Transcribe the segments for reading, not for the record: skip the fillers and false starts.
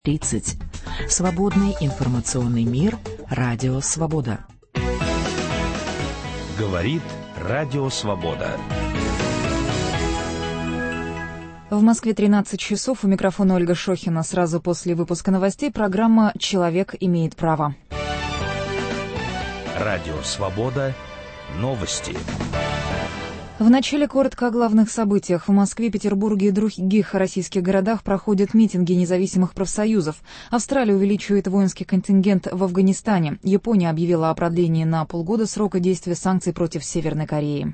30. Свободный информационный мир. Радио Свобода. Говорит Радио Свобода. В Москве 13 часов. У микрофона Ольга Шохина. Сразу после выпуска новостей программа «Человек имеет право». Радио Свобода. Новости. Вначале коротко о главных событиях. В Москве, Петербурге и других российских городах проходят митинги независимых профсоюзов. Австралия увеличивает воинский контингент в Афганистане. Япония объявила о продлении на полгода срока действия санкций против Северной Кореи.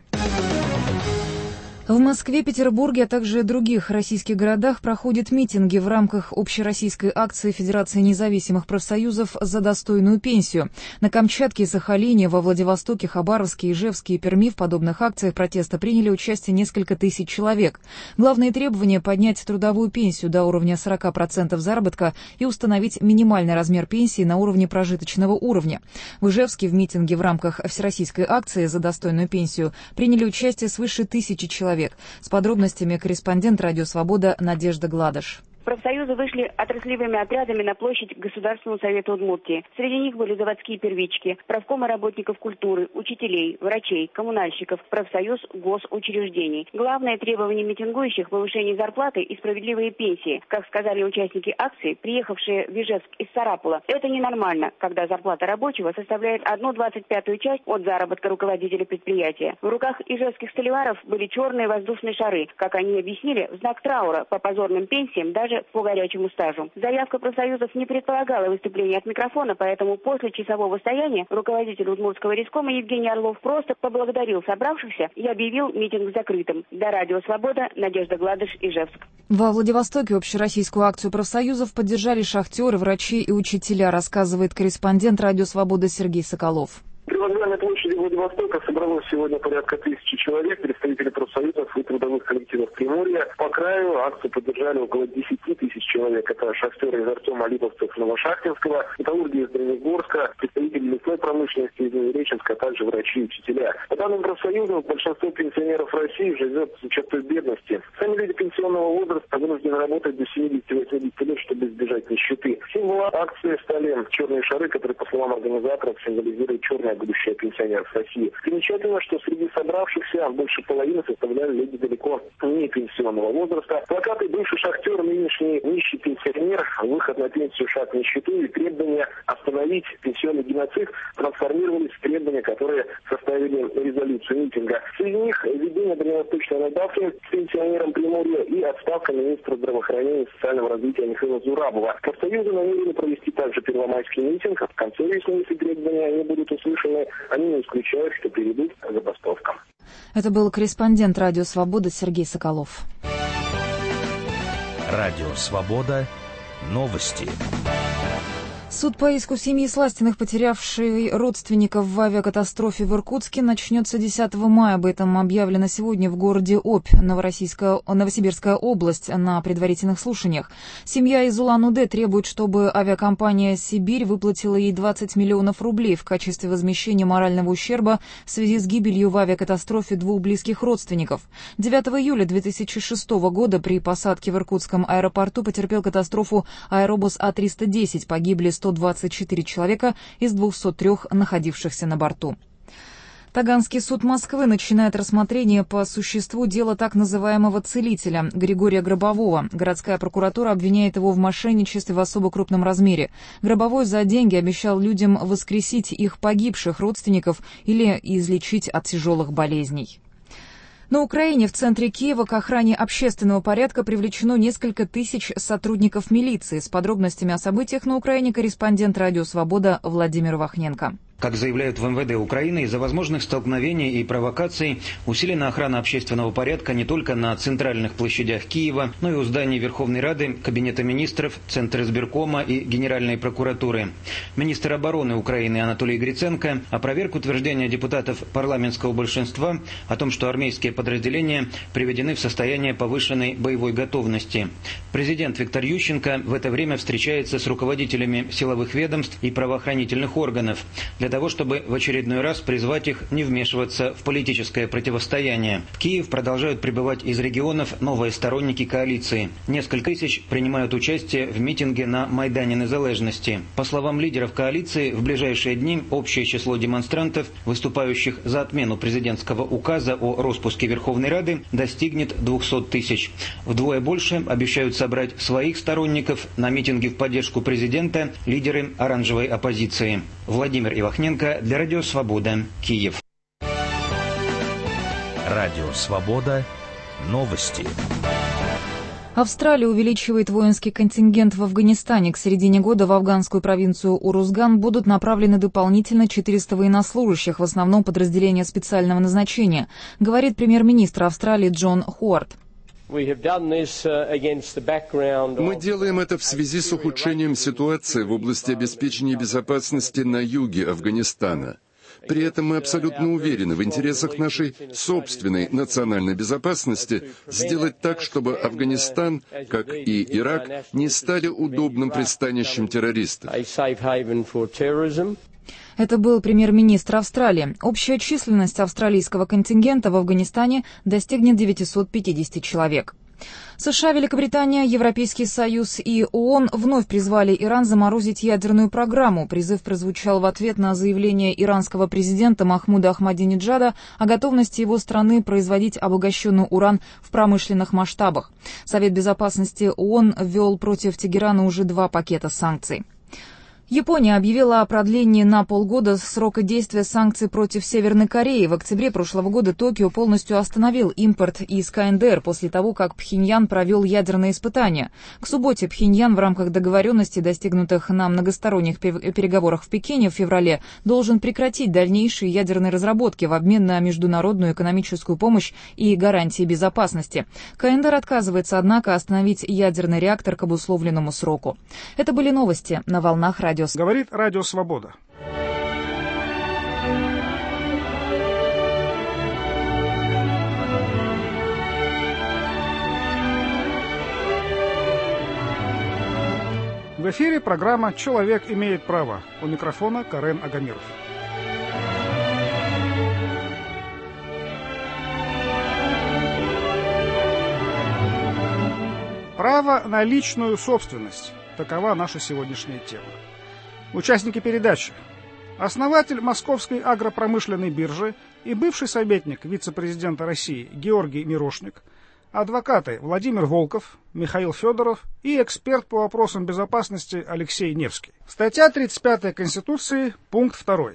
В Москве, Петербурге, а также других российских городах проходят митинги в рамках общероссийской акции Федерации независимых профсоюзов «За достойную пенсию». На Камчатке и Сахалине, во Владивостоке, Хабаровске, Ижевске и Перми в подобных акциях протеста приняли участие несколько тысяч человек. Главные требования – поднять трудовую пенсию до уровня 40% заработка и установить минимальный размер пенсии на уровне прожиточного уровня. В Ижевске в митинге в рамках всероссийской акции «За достойную пенсию» приняли участие свыше 1000 человек. С подробностями корреспондент «Радио Свобода» Надежда Гладыш. Профсоюзы вышли отраслевыми отрядами на площадь Государственного совета Удмуртии. Среди них были заводские первички, правкомы работников культуры, учителей, врачей, коммунальщиков, профсоюз госучреждений. Главное требование митингующих – повышение зарплаты и справедливые пенсии. Как сказали участники акции, приехавшие в Ижевск из Сарапула, это ненормально, когда зарплата рабочего составляет 1/25 часть от заработка руководителя предприятия. В руках ижевских столеваров были черные воздушные шары, как они объяснили, в знак траура по позорным пенсиям даже по горячему стажу. Заявка профсоюзов не предполагала выступления от микрофона, поэтому после часового стояния руководитель Удмуртского рискома Евгений Орлов просто поблагодарил собравшихся и объявил митинг закрытым. До Радио Свобода, Надежда Гладыш, Ижевск. Во Владивостоке общероссийскую акцию профсоюзов поддержали шахтеры, врачи и учителя, рассказывает корреспондент Радио Свобода Сергей Соколов. При вокзальной площади Владивостока собралось сегодня порядка 1000 человек, представители профсоюзов и трудовых коллективов Приморья. По краю акцию поддержали около 10 тысяч человек. Это шахтеры из Артема, Липовцев, Новошахтинского, металлурги из Дальнегорска, представители лесной промышленности из Новореченска, а также врачи и учителя. По данным профсоюзов, большинство пенсионеров России живет с чертой бедности. Сами люди пенсионного возраста вынуждены работать до 70-80 лет, чтобы избежать нищеты. Символом акции стали черные шары, которые, по словам организаторов, символизируют черное будущее пенсионеров России. Примечательно, что среди собравшихся больше половины составляли люди далеко не пенсионного возраста. Плакаты «Бывший шахтер, нынешний нищий пенсионер», «Выход на пенсию, шаг в нищету» и требования остановить пенсионный геноцид трансформировались в требования, которые составили резолюцию митинга. Среди них введение дальневосточной надбавки пенсионерам Приморья и отставка министра здравоохранения и социального развития Михаила Зурабова. Профсоюзы намерены провести также первомайский митинг. В конце весны, если требования не будут услышаны, они не исключают, что приведут к забастовкам. Это был корреспондент Радио Свобода Сергей Соколов. Радио Свобода. Новости. Суд по иску семьи Сластиных, потерявшей родственников в авиакатастрофе в Иркутске, начнется 10 мая. Об этом объявлено сегодня в городе Обь, Новосибирская область, на предварительных слушаниях. Семья из Улан-Удэ требует, чтобы авиакомпания «Сибирь» выплатила ей 20 миллионов рублей в качестве возмещения морального ущерба в связи с гибелью в авиакатастрофе двух близких родственников. 9 июля 2006 года при посадке в Иркутском аэропорту потерпел катастрофу аэробус А-310. Погибли 124 человека из 203 находившихся на борту. Таганский суд Москвы начинает рассмотрение по существу дела так называемого целителя Григория Гробового. Городская прокуратура обвиняет его в мошенничестве в особо крупном размере. Гробовой за деньги обещал людям воскресить их погибших родственников или излечить от тяжелых болезней. На Украине в центре Киева к охране общественного порядка привлечено несколько тысяч сотрудников милиции. С подробностями о событиях на Украине корреспондент Радио Свобода Владимир Вахненко. Как заявляют в МВД Украины, из-за возможных столкновений и провокаций усилена охрана общественного порядка не только на центральных площадях Киева, но и у зданий Верховной Рады, Кабинета министров, Центра избиркома и Генеральной прокуратуры. Министр обороны Украины Анатолий Гриценко опроверг утверждение депутатов парламентского большинства о том, что армейские подразделения приведены в состояние повышенной боевой готовности. Президент Виктор Ющенко в это время встречается с руководителями силовых ведомств и правоохранительных органов. Для для того, чтобы в очередной раз призвать их не вмешиваться в политическое противостояние. В Киев продолжают прибывать из регионов новые сторонники коалиции. Несколько тысяч принимают участие в митинге на Майдане Незалежности. По словам лидеров коалиции, в ближайшие дни общее число демонстрантов, выступающих за отмену президентского указа о распуске Верховной Рады, достигнет 200 тысяч. Вдвое больше обещают собрать своих сторонников на митинге в поддержку президента лидеры оранжевой оппозиции. Владимир Ивахненко для Радио Свобода, Киев. Радио Свобода. Новости. Австралия увеличивает воинский контингент в Афганистане. К середине года в афганскую провинцию Урузган будут направлены дополнительно 400 военнослужащих, в основном подразделения специального назначения, говорит премьер-министр Австралии Джон Ховард. Мы делаем это в связи с ухудшением ситуации в области обеспечения безопасности на юге Афганистана. При этом мы абсолютно уверены в интересах нашей собственной национальной безопасности сделать так, чтобы Афганистан, как и Ирак, не стали удобным пристанищем террористов. Это был премьер-министр Австралии. Общая численность австралийского контингента в Афганистане достигнет 950 человек. США, Великобритания, Европейский Союз и ООН вновь призвали Иран заморозить ядерную программу. Призыв прозвучал в ответ на заявление иранского президента Махмуда Ахмадинеджада о готовности его страны производить обогащенный уран в промышленных масштабах. Совет безопасности ООН ввел против Тегерана уже 2 пакета санкций. Япония объявила о продлении на полгода срока действия санкций против Северной Кореи. В октябре прошлого года Токио полностью остановил импорт из КНДР после того, как Пхеньян провел ядерные испытания. К субботе Пхеньян в рамках договоренностей, достигнутых на многосторонних переговорах в Пекине в феврале, должен прекратить дальнейшие ядерные разработки в обмен на международную экономическую помощь и гарантии безопасности. КНДР отказывается, однако, остановить ядерный реактор к обусловленному сроку. Это были новости на волнах радио. Говорит Радио Свобода. В эфире программа «Человек имеет право». У микрофона Карен Агамиров. Право на личную собственность. Такова наша сегодняшняя тема. Участники передачи. Основатель Московской агропромышленной биржи и бывший советник вице-президента России Георгий Мирошник, адвокаты Владимир Волков, Михаил Федоров и эксперт по вопросам безопасности Алексей Невский. Статья 35 Конституции, пункт 2.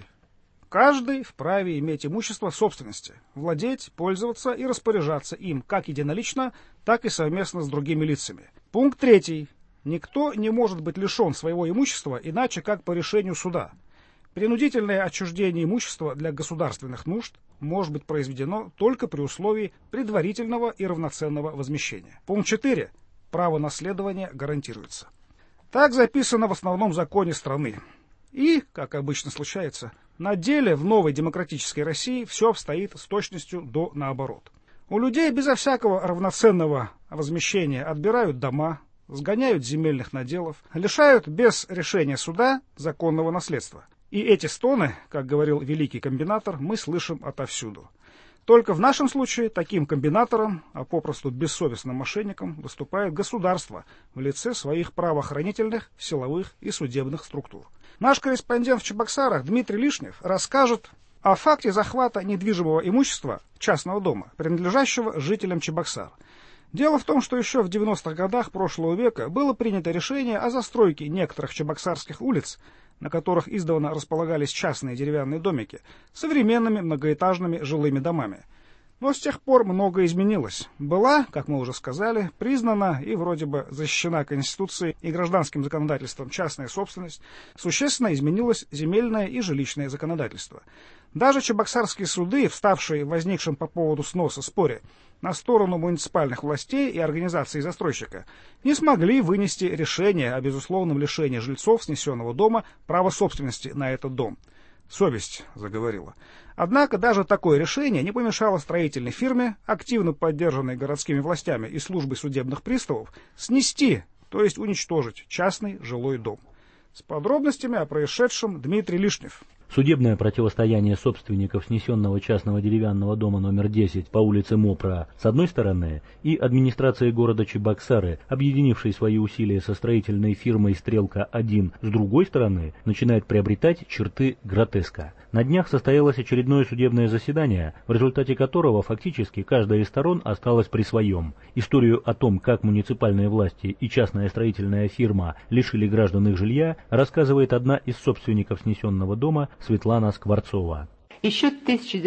Каждый вправе иметь имущество собственности, владеть, пользоваться и распоряжаться им как единолично, так и совместно с другими лицами. Пункт 3. Никто не может быть лишен своего имущества иначе, как по решению суда. Принудительное отчуждение имущества для государственных нужд может быть произведено только при условии предварительного и равноценного возмещения. Пункт 4. Право наследования гарантируется. Так записано в основном законе страны. И, как обычно случается, на деле в новой демократической России все обстоит с точностью до наоборот. У людей безо всякого равноценного возмещения отбирают дома, сгоняют земельных наделов, лишают без решения суда законного наследства. И эти стоны, как говорил великий комбинатор, мы слышим отовсюду. Только в нашем случае таким комбинатором, а попросту бессовестным мошенником, выступает государство в лице своих правоохранительных, силовых и судебных структур. Наш корреспондент в Чебоксарах Дмитрий Лишнев расскажет о факте захвата недвижимого имущества частного дома, принадлежащего жителям Чебоксар. Дело в том, что еще в 90-х годах прошлого века было принято решение о застройке некоторых чебоксарских улиц, на которых издавна располагались частные деревянные домики, современными многоэтажными жилыми домами. Но с тех пор многое изменилось. Была, как мы уже сказали, признана и вроде бы защищена Конституцией и гражданским законодательством частная собственность, существенно изменилось земельное и жилищное законодательство. Даже чебоксарские суды, вставшие в возникшем по поводу сноса споре на сторону муниципальных властей и организаций застройщика, не смогли вынести решение о безусловном лишении жильцов снесенного дома права собственности на этот дом. Совесть заговорила. Однако даже такое решение не помешало строительной фирме, активно поддержанной городскими властями и службой судебных приставов, снести, то есть уничтожить частный жилой дом. С подробностями о происшедшем Дмитрий Лишнев. Судебное противостояние собственников снесенного частного деревянного дома номер 10 по улице Мопра с одной стороны и администрации города Чебоксары, объединившей свои усилия со строительной фирмой «Стрелка-1» с другой стороны, начинает приобретать черты гротеска. На днях состоялось очередное судебное заседание, в результате которого фактически каждая из сторон осталась при своем. Историю о том, как муниципальные власти и частная строительная фирма лишили граждан их жилья, рассказывает одна из собственников снесенного дома Светлана Скворцова. Еще в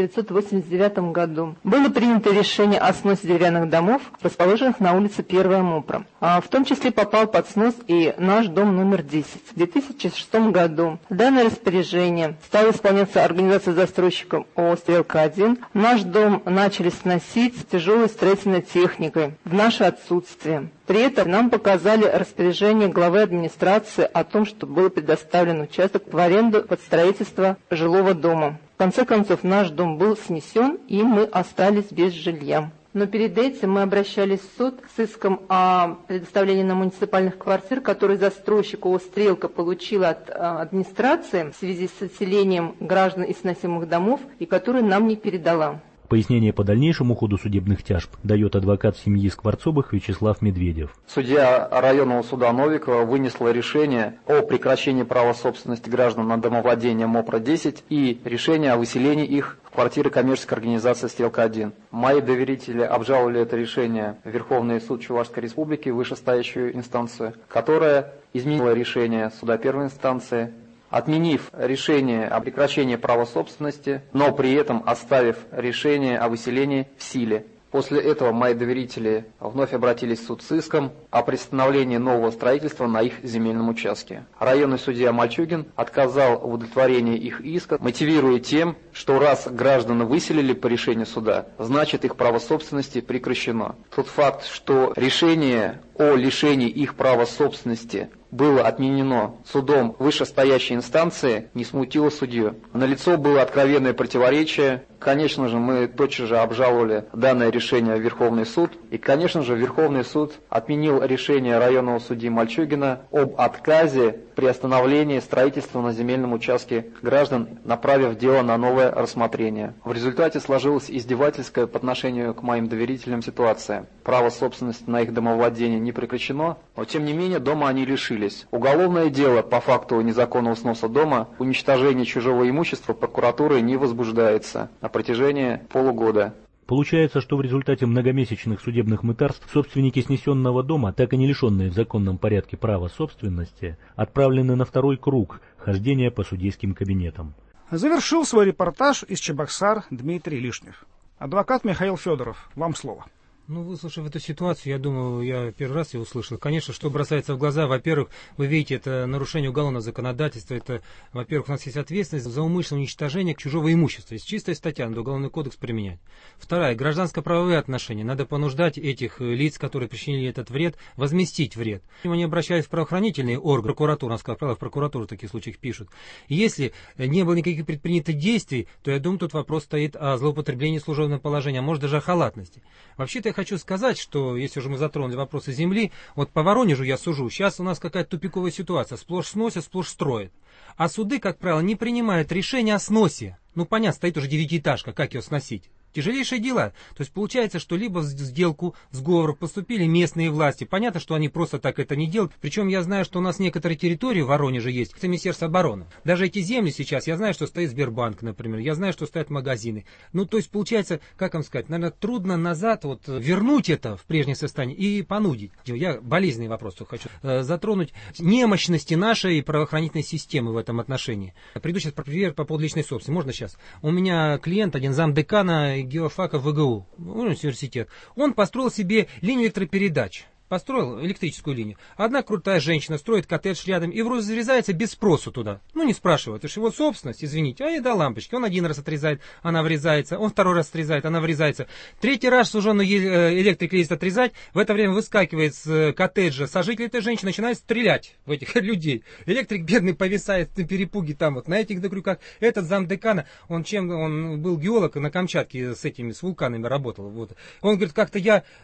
1989 году было принято решение о сносе деревянных домов, расположенных на улице 1 Мопра. В том числе попал под снос и наш дом номер 10. В 2006 году данное распоряжение стало исполняться организацией застройщиком ООО «Стрелка-1». Наш дом начали сносить с тяжелой строительной техникой в наше отсутствие. При этом нам показали распоряжение главы администрации о том, что был предоставлен участок в аренду под строительство жилого дома. В конце концов, наш дом был снесен, и мы остались без жилья. Но перед этим мы обращались в суд с иском о предоставлении нам муниципальных квартир, которые застройщик ООО «Стрелка» получил от администрации в связи с отселением граждан из сносимых домов, и которые нам не передала. Пояснение по дальнейшему ходу судебных тяжб дает адвокат семьи Скворцовых Вячеслав Медведев. Судья районного суда Новикова вынесла решение о прекращении права собственности граждан на домовладение МОПРа-10 и решение о выселении их в квартиры коммерческой организации «Стрелка-1». Мои доверители обжаловали это решение в Верховный суд Чувашской Республики, вышестоящую инстанцию, которая изменила решение суда первой инстанции, отменив решение о прекращении права собственности, но при этом оставив решение о выселении в силе. После этого мои доверители вновь обратились в суд с иском о приостановлении нового строительства на их земельном участке. Районный судья Мальчугин отказал в удовлетворении их иска, мотивируя тем, что раз граждан выселили по решению суда, значит их право собственности прекращено. Тот факт, что решение о лишении их права собственности было отменено судом вышестоящей инстанции, не смутило судью. Налицо было откровенное противоречие. Конечно же, мы тотчас же обжаловали данное решение в Верховный суд. И, конечно же, Верховный суд отменил решение районного судьи Мальчугина об отказе при остановлении строительства на земельном участке граждан, направив дело на новое рассмотрение. В результате сложилась издевательская по отношению к моим доверителям ситуация. Право собственности на их домовладение не прекращено, но тем не менее дома они лишились. Уголовное дело по факту незаконного сноса дома, уничтожения чужого имущества прокуратурой не возбуждается на протяжении полугода. Получается, что в результате многомесячных судебных мытарств собственники снесенного дома, так и не лишенные в законном порядке права собственности, отправлены на второй круг хождения по судейским кабинетам. Завершил свой репортаж из Чебоксар Дмитрий Лишнев. Адвокат Михаил Федоров, вам слово. Выслушав эту ситуацию, я думаю, я первый раз ее услышал. Конечно, что бросается в глаза, во-первых, вы видите, это нарушение уголовного законодательства, это, во-первых, у нас есть ответственность за умышленное уничтожение чужого имущества. Есть чистая статья, надо уголовный кодекс применять. Вторая, гражданско-правовые отношения. Надо понуждать этих лиц, которые причинили этот вред, возместить вред. Они обращаются в правоохранительные органы, прокуратуру, нас, как правило, в прокуратуру в таких случаях пишут. И если не было никаких предпринятых действий, то, я думаю, тут вопрос стоит о злоупотреблении служебного положения, а может даже о халатности. Вообще-то я хочу сказать, что, если уже мы затронули вопросы земли, вот по Воронежу я сужу, сейчас у нас какая-то тупиковая ситуация, сплошь сносят, сплошь строят. А суды, как правило, не принимают решения о сносе. Понятно, стоит уже девятиэтажка, как ее сносить? Тяжелейшие дела. То есть получается, что либо в сделку, сговор поступили местные власти. Понятно, что они просто так это не делают. Причем я знаю, что у нас некоторые территории в Воронеже есть, это Министерство обороны. Даже эти земли сейчас, я знаю, что стоит Сбербанк, например, я знаю, что стоят магазины. То есть получается, как вам сказать, наверное, трудно назад вернуть это в прежнее состояние и понудить. Я болезненный вопрос хочу затронуть. Немощности нашей правоохранительной системы в этом отношении. Приду сейчас пример по поводу личной собственности. Можно сейчас? У меня клиент, один замдекана геофака ВГУ, университет, он построил себе линию электропередач. Построил электрическую линию. Одна крутая женщина строит коттедж рядом и вроде зарезается без спросу туда. Не спрашивают. Это же его собственность, извините. А я дал лампочки. Он один раз отрезает, она врезается. Он второй раз отрезает, она врезается. Третий раз уже электрик лезет отрезать. В это время выскакивает с коттеджа сожитель этой женщины, начинает стрелять в этих людей. Электрик бедный повисает на перепуге там на этих крюках. Этот замдекана, он был геолог на Камчатке с вулканами работал. Он говорит, как-то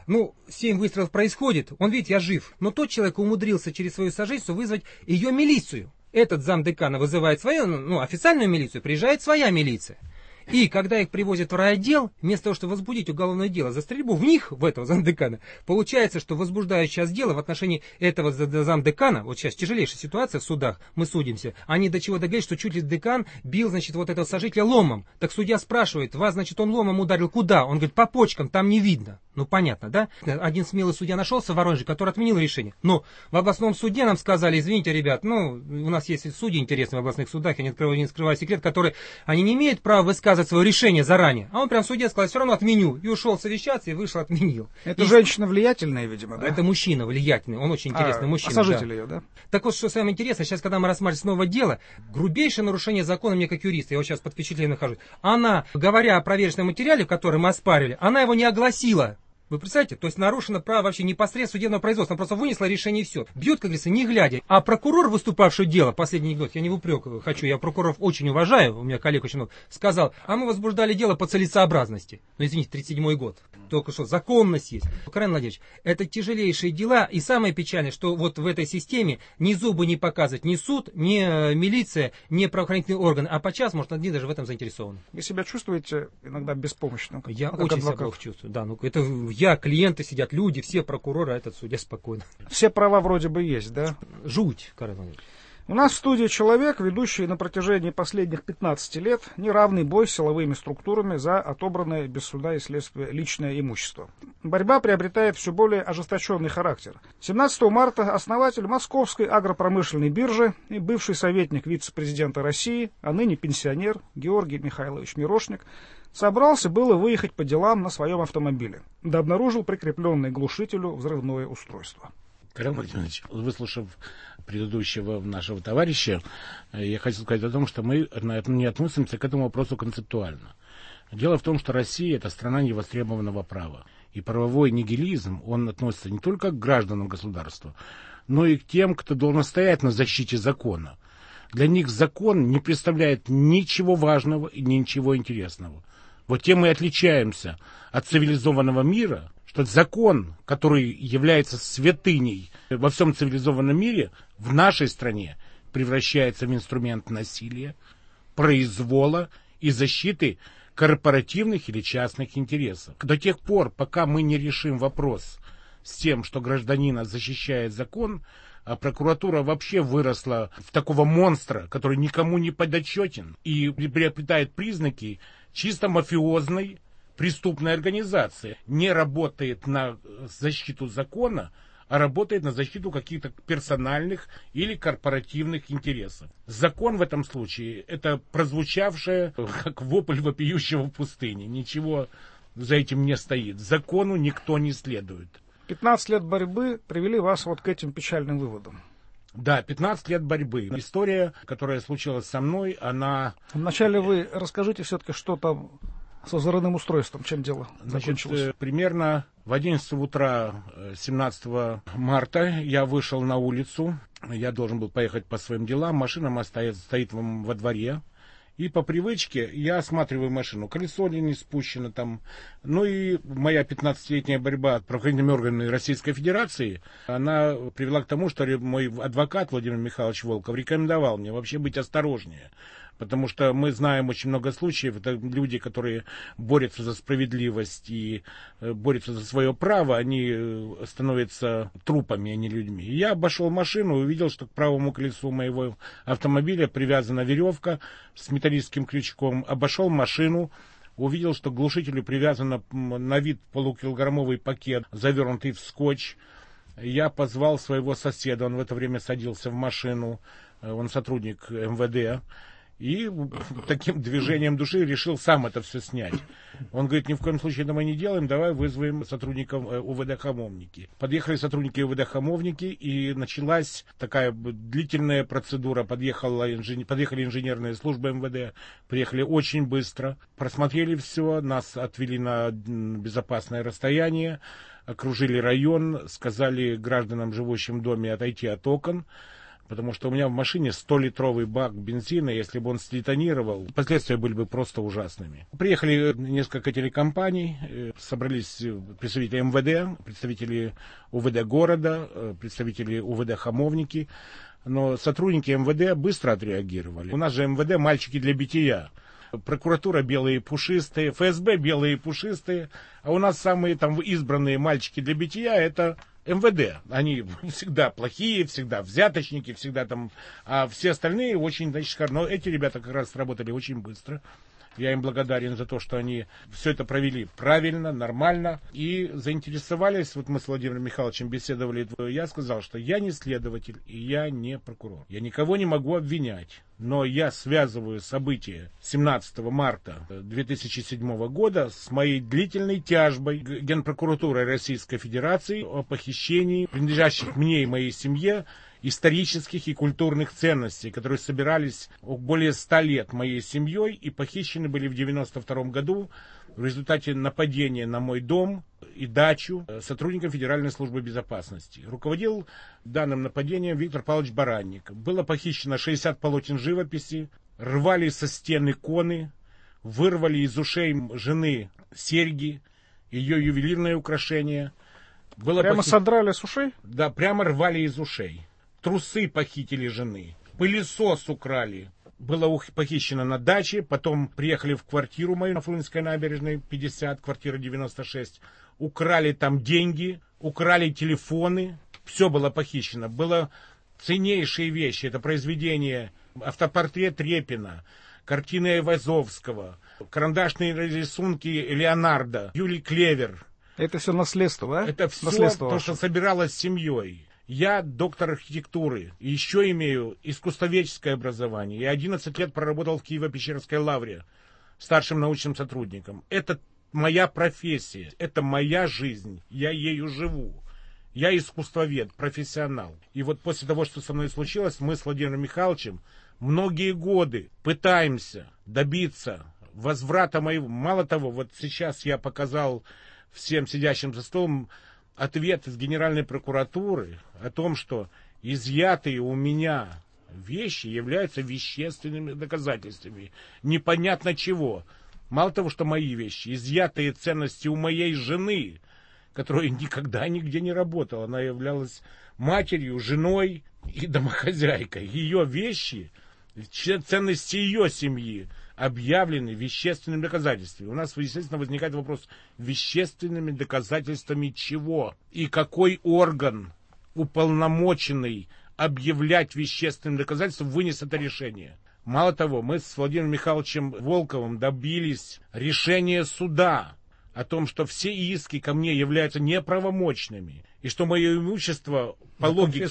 7 выстрелов происходит. Он видит, я жив. Но тот человек умудрился через свою сожительницу вызвать ее милицию. Этот замдекана вызывает свою, официальную милицию, приезжает своя милиция. И когда их привозят в райотдел, вместо того, чтобы возбудить уголовное дело за стрельбу в них, в этого замдекана, получается, что возбуждают сейчас дело в отношении этого замдекана. Вот сейчас тяжелейшая ситуация в судах, мы судимся. Они до чего договорились, что чуть ли декан бил, значит, вот этого сожителя ломом. Так судья спрашивает, вас, значит, он ломом ударил куда? Он говорит, по почкам, там не видно. Ну, понятно, да? Один смелый судья нашелся в Воронеже, который отменил решение. Но в областном суде нам сказали, извините, ребят, у нас есть судьи интересные в областных судах, я не скрываю секрет, которые, они не имеют права высказывать свое решение заранее. А он прям судья сказал, все равно отменю. И ушел совещаться, и вышел, отменил. Это женщина влиятельная, видимо, да? Это мужчина влиятельный, он очень интересный мужчина. Сожитель ее, да? Так вот, что самое интересное, сейчас, когда мы рассматриваем снова дело, грубейшее нарушение закона мне как юриста, я вот сейчас под впечатлением нахожусь, она, говоря о проверочном материале, который мы оспарили, она его не огласила. Вы представляете? То есть нарушено право вообще непосредственно судебного производства. Она просто вынесла решение и все. Бьет, как говорится, не глядя. А прокурор, выступавший дело, последний анекдот, я не в упрек хочу, я прокуроров очень уважаю, у меня коллег очень много, сказал, а мы возбуждали дело по целесообразности. Ну, извините, 37-й год. Только что законность есть. Карен Владимирович, это тяжелейшие дела. И самое печальное, что вот в этой системе ни зубы не показывать ни суд, ни милиция, ни правоохранительные органы. А подчас, может, одни даже в этом заинтересованы. Вы себя чувствуете иногда беспомощным? Я очень себя плохо чувствую. Да, это я, клиенты сидят, люди, все прокуроры, а этот судья спокойно. Все права вроде бы есть, да? Жуть, Карен Владимирович. У нас в студии человек, ведущий на протяжении последних 15 лет неравный бой с силовыми структурами за отобранное без суда и следствия личное имущество. Борьба приобретает все более ожесточенный характер. 17 марта основатель Московской агропромышленной биржи и бывший советник вице-президента России, а ныне пенсионер Георгий Михайлович Мирошник собрался было выехать по делам на своем автомобиле, да обнаружил прикрепленное к глушителю взрывное устройство. Карен Владимирович, выслушав предыдущего нашего товарища, я хотел сказать о том, что мы не относимся к этому вопросу концептуально. Дело в том, что Россия – это страна невостребованного права. И правовой нигилизм, он относится не только к гражданам государства, но и к тем, кто должен стоять на защите закона. Для них закон не представляет ничего важного и ничего интересного. Вот тем мы и отличаемся от цивилизованного мира, что закон, который является святыней во всем цивилизованном мире, в нашей стране превращается в инструмент насилия, произвола и защиты корпоративных или частных интересов. До тех пор, пока мы не решим вопрос с тем, что гражданина защищает закон, а прокуратура вообще выросла в такого монстра, который никому не подотчетен и приобретает признаки чисто мафиозной преступной организации. Не работает на защиту закона, а работает на защиту каких-то персональных или корпоративных интересов. Закон в этом случае – это прозвучавшее, как вопль вопиющего в пустыне. Ничего за этим не стоит. Закону никто не следует. 15 лет борьбы привели вас вот к этим печальным выводам. Да, 15 лет борьбы. История, которая случилась со мной, она... Вначале вы расскажите все-таки, что там со взрывным устройством, чем дело закончилось. Примерно в 11 утра 17 марта я вышел на улицу. Я должен был поехать по своим делам. Машина моя стоит во дворе. И по привычке я осматриваю машину. Колесо ли не спущено там. Ну и моя 15-летняя борьба с правоохранительными органами Российской Федерации, она привела к тому, что мой адвокат Владимир Михайлович Волков рекомендовал мне вообще быть осторожнее. Потому что мы знаем очень много случаев, это люди, которые борются за справедливость и борются за свое право, они становятся трупами, а не людьми. И я обошел машину и увидел, что к правому колесу моего автомобиля привязана веревка с металлическим крючком. Обошел машину, увидел, что к глушителю привязан на вид полукилограммовый пакет, завернутый в скотч. Я позвал своего соседа, он в это время садился в машину, он сотрудник МВД. И таким движением души решил сам это все снять. Он говорит, ни в коем случае этого не делаем, давай вызовем сотрудников УВД Хамовники. Подъехали сотрудники УВД Хамовники, и началась такая длительная процедура. Подъехали инженерные службы МВД, приехали очень быстро, просмотрели все, нас отвели на безопасное расстояние, окружили район, сказали гражданам, живущим в доме, отойти от окон. Потому что у меня в машине 100-литровый бак бензина, если бы он сдетонировал, последствия были бы просто ужасными. Приехали несколько телекомпаний, собрались представители МВД, представители УВД города, представители УВД Хамовники. но сотрудники МВД быстро отреагировали. У нас же МВД мальчики для бития. Прокуратура белые и пушистые, ФСБ белые и пушистые, а у нас самые там избранные мальчики для бития — это МВД. Они всегда плохие, всегда взяточники, всегда там, а все остальные очень, значит, но эти ребята как раз работали очень быстро. Я им благодарен за то, что они все это провели правильно, нормально и заинтересовались. Вот мы с Владимиром Михайловичем беседовали, я сказал, что я не следователь и я не прокурор. Я никого не могу обвинять, но я связываю события 17 марта 2007 года с моей длительной тяжбой Генпрокуратуры Российской Федерации о похищении принадлежащих мне и моей семье исторических и культурных ценностей, которые собирались более 100 лет моей семьей и похищены были в 1992 году в результате нападения на мой дом и дачу сотрудников Федеральной службы безопасности. Руководил данным нападением Виктор Павлович Баранник. Было похищено 60 полотен живописи, рвали со стен иконы, вырвали из ушей жены серьги, ее ювелирное украшение. Прямо содрали с ушей? Да, прямо рвали из ушей. Трусы похитили жены, пылесос украли. Было похищено на даче, потом приехали в квартиру мою на Фрунзенской набережной, 50, квартира 96. Украли там деньги, украли телефоны, все было похищено. Было ценнейшие вещи, это произведение, автопортрет Репина, картины Айвазовского, карандашные рисунки Леонардо, Юлий Клевер. Это все наследство, да? Это все то, что собиралось с семьей. Я доктор архитектуры, и еще имею искусствоведческое образование. Я 11 лет проработал в Киево-Печерской лавре старшим научным сотрудником. Это моя профессия, это моя жизнь, я ею живу. Я искусствовед, профессионал. И вот после того, что со мной случилось, мы с Владимиром Михайловичем многие годы пытаемся добиться возврата моего. Мало того, вот сейчас я показал всем сидящим за столом ответ из Генеральной прокуратуры о том, что изъятые у меня вещи являются вещественными доказательствами. Непонятно чего. Мало того, что мои вещи, изъятые ценности у моей жены, которая никогда нигде не работала. Она являлась матерью, женой и домохозяйкой. Ее вещи, ценности ее семьи объявлены вещественными доказательствами. У нас, естественно, возникает вопрос, вещественными доказательствами чего? И какой орган, уполномоченный объявлять вещественным доказательством, вынес это решение? Мало того, мы с Владимиром Михайловичем Волковым добились решения суда о том, что все иски ко мне являются неправомочными, и что мое имущество, по логике,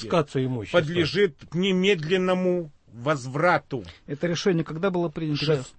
подлежит немедленному возврату. Это решение когда было принято? 6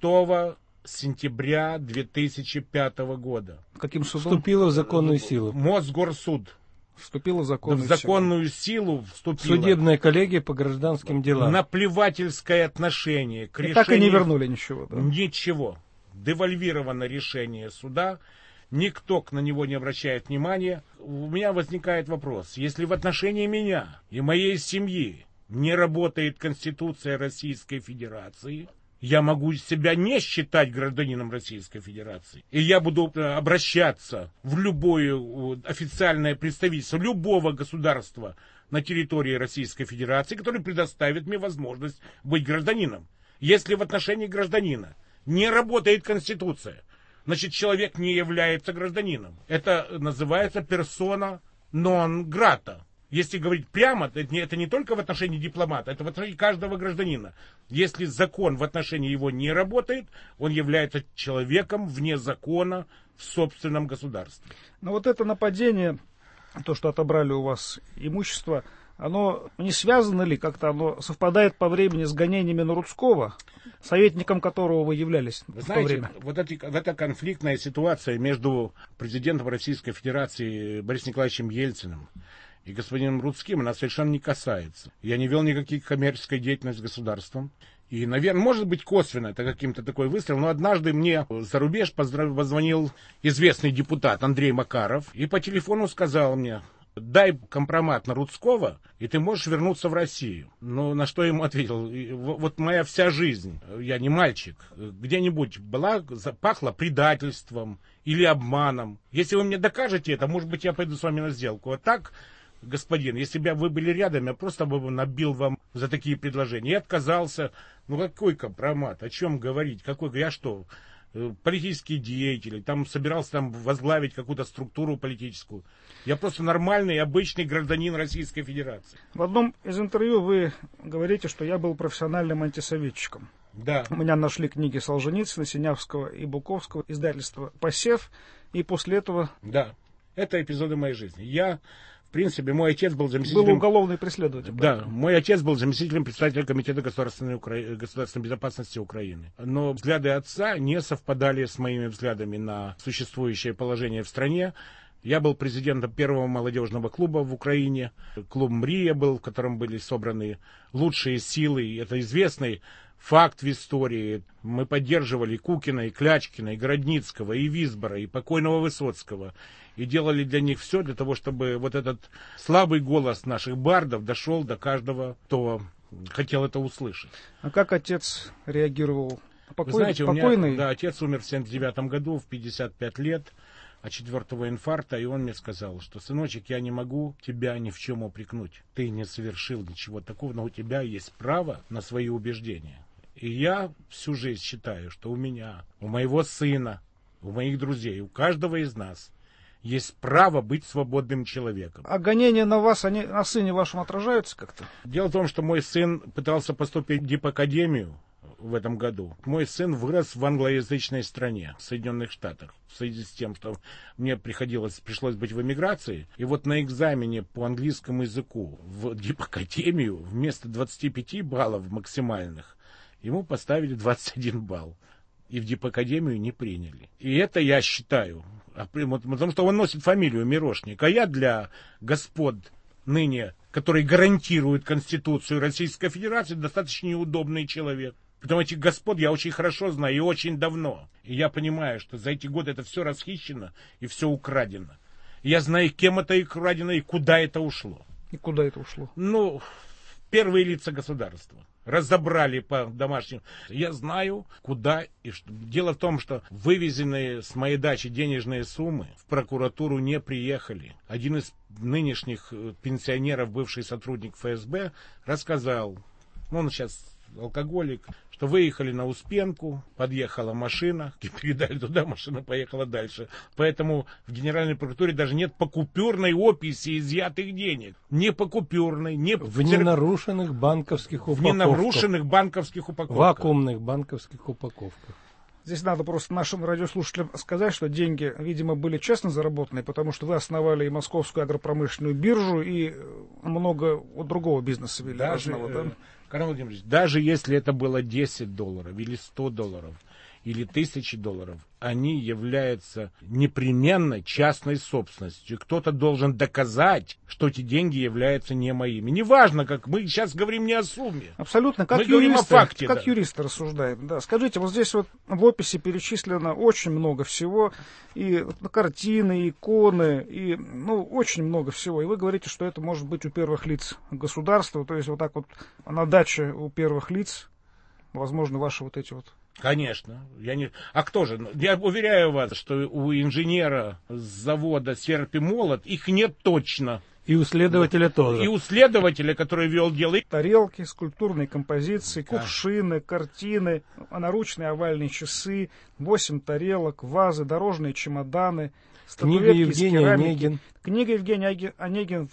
сентября 2005 года. Каким судом? Вступило в законную силу. Мосгорсуд. Вступила в законную силу. Вступила. Судебная коллегия по гражданским делам. Наплевательское отношение к решению. Так и не вернули ничего. Да? Ничего. Девальвировано решение суда. Никто на него не обращает внимания. У меня возникает вопрос. Если в отношении меня и моей семьи не работает Конституция Российской Федерации, я могу себя не считать гражданином Российской Федерации. И я буду обращаться в любое официальное представительство любого государства на территории Российской Федерации, которое предоставит мне возможность быть гражданином. Если в отношении гражданина не работает Конституция, значит, человек не является гражданином. Это называется персона нон грата. Если говорить прямо, это не только в отношении дипломата, это в отношении каждого гражданина. Если закон в отношении его не работает, он является человеком вне закона в собственном государстве. Но вот это нападение, то, что отобрали у вас имущество, оно не связано ли как-то, оно совпадает по времени с гонениями на Рудского, советником которого вы являлись в то время? Вот эта конфликтная ситуация между президентом Российской Федерации Борисом Николаевичем Ельциным и господином Рудским, она совершенно не касается. Я не вел никаких коммерческой деятельности с государством. И, наверное, может быть, косвенно это каким-то такой выстрел, но однажды мне за рубеж позвонил известный депутат Андрей Макаров и по телефону сказал мне: дай компромат на Рудского, и ты можешь вернуться в Россию. Ну, на что я ему ответил: вот моя вся жизнь, я не мальчик, где-нибудь пахла предательством или обманом. Если вы мне докажете это, может быть, я пойду с вами на сделку. А так, господин, если бы вы были рядом, я просто бы набил вам за такие предложения. Я отказался. Ну какой компромат? О чем говорить? Я что? Политические деятели, там собирался там возглавить какую-то структуру политическую. Я просто нормальный, обычный гражданин Российской Федерации. В одном из интервью вы говорите, что я был профессиональным антисоветчиком. Да. У меня нашли книги Солженицына, Синявского и Буковского, издательства «Посев», и после этого... Да, это эпизоды моей жизни. В принципе, мой отец был заместителем... Был уголовный преследователь. Да, мой отец был заместителем председателя Комитета государственной безопасности Украины. Но взгляды отца не совпадали с моими взглядами на существующее положение в стране. Я был президентом первого молодежного клуба в Украине. Клуб «Мрия» был, в котором были собраны лучшие силы. Это известный факт в истории. Мы поддерживали Кукина, и Клячкина, и Городницкого, и Висбора, и покойного Высоцкого. И делали для них все для того, чтобы вот этот слабый голос наших бардов дошел до каждого, кто хотел это услышать. А как отец реагировал? Вы знаете, у меня отец умер в 1979 году, в 55 лет, от 4-го инфаркта, и он мне сказал, что, сыночек, я не могу тебя ни в чем упрекнуть. Ты не совершил ничего такого, но у тебя есть право на свои убеждения. И я всю жизнь считаю, что у меня, у моего сына, у моих друзей, у каждого из нас есть право быть свободным человеком. А гонения на вас, они на сыне вашем отражаются как-то? Дело в том, что мой сын пытался поступить в дипакадемию в этом году. Мой сын вырос в англоязычной стране, в Соединенных Штатах, в связи с тем, что мне пришлось быть в эмиграции. И вот на экзамене по английскому языку в дипакадемию вместо 25 баллов максимальных ему поставили 21 балл. И в дипакадемию не приняли. И это я считаю, потому что он носит фамилию Мирошник. А я для господ ныне, которые гарантируют Конституцию Российской Федерации, достаточно неудобный человек. Притом этих господ я очень хорошо знаю и очень давно. И я понимаю, что за эти годы это все расхищено и все украдено. И я знаю, кем это украдено и куда это ушло. И куда это ушло? Ну, первые лица государства. Разобрали по домашним. Я знаю, куда и что. Дело в том, что вывезенные с моей дачи денежные суммы в прокуратуру не приехали. Один из нынешних пенсионеров, бывший сотрудник ФСБ, рассказал, он сейчас алкоголик, что выехали на Успенку, подъехала машина, передали туда, машина поехала дальше. Поэтому в Генеральной прокуратуре даже нет покупюрной описи изъятых денег. Не покупюрной, не... В ненарушенных банковских упаковках. В ненарушенных банковских упаковках. Вакуумных банковских упаковках. Здесь надо просто нашим радиослушателям сказать, что деньги, видимо, были честно заработаны, потому что вы основали и Московскую агропромышленную биржу, и много другого бизнеса вели. Карл Владимирович, даже если это было $10 или $100 или $1000, они являются непременно частной собственностью. Кто-то должен доказать, что эти деньги являются не моими. Неважно, как мы сейчас говорим не о сумме. Абсолютно, как юристы рассуждаем. Да. Скажите, вот здесь вот в описи перечислено очень много всего, и картины, и иконы, и очень много всего. И вы говорите, что это может быть у первых лиц государства, то есть вот так вот на даче у первых лиц, возможно, ваши вот эти вот... Конечно. А кто же? Я уверяю вас, что у инженера с завода «Серп и молот» их нет точно. И у следователя тоже. И у следователя, который вел дело. Тарелки, скульптурные композиции, кувшины, картины, наручные овальные часы, 8 тарелок, вазы, дорожные чемоданы, книга Евгения Онегин. Книга Евгения Онегин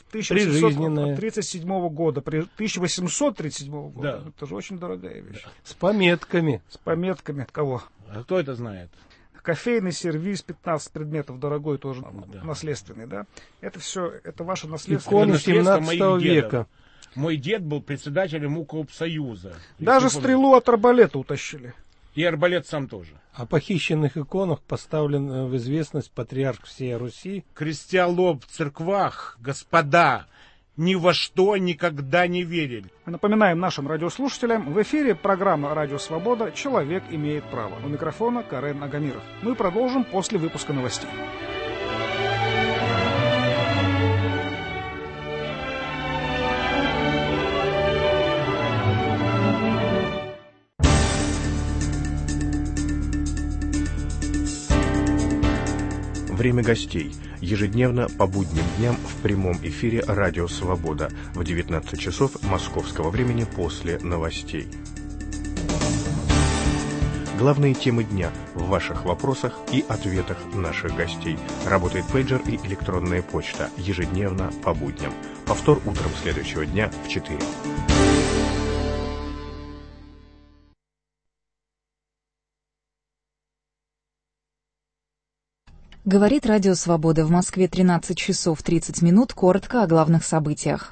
1837 года, 1837 года. Да. Это же очень дорогая вещь. С пометками. С пометками от кого? А кто это знает? Кофейный сервиз, 15 предметов, дорогой тоже, наследственный, да? Это все, это ваше наследство. Иконы 17 века. Мой дед был председателем УКОПСоюза. Даже стрелу от арбалета утащили. И арбалет сам тоже. О похищенных иконах поставлен в известность патриарх всей Руси. Крестя лоб в церквах, господа, ни во что никогда не верили. Напоминаем нашим радиослушателям, в эфире программа «Радио Свобода. Человек имеет право». У микрофона Карен Агамиров. Мы продолжим после выпуска новостей. Время гостей. Ежедневно по будним дням в прямом эфире «Радио Свобода» в 19 часов московского времени после новостей. Главные темы дня в ваших вопросах и ответах наших гостей. Работает пейджер и электронная почта. Ежедневно по будням. Повтор утром следующего дня в 4. Говорит Радио Свобода. В Москве 13 часов 30 минут. Коротко о главных событиях.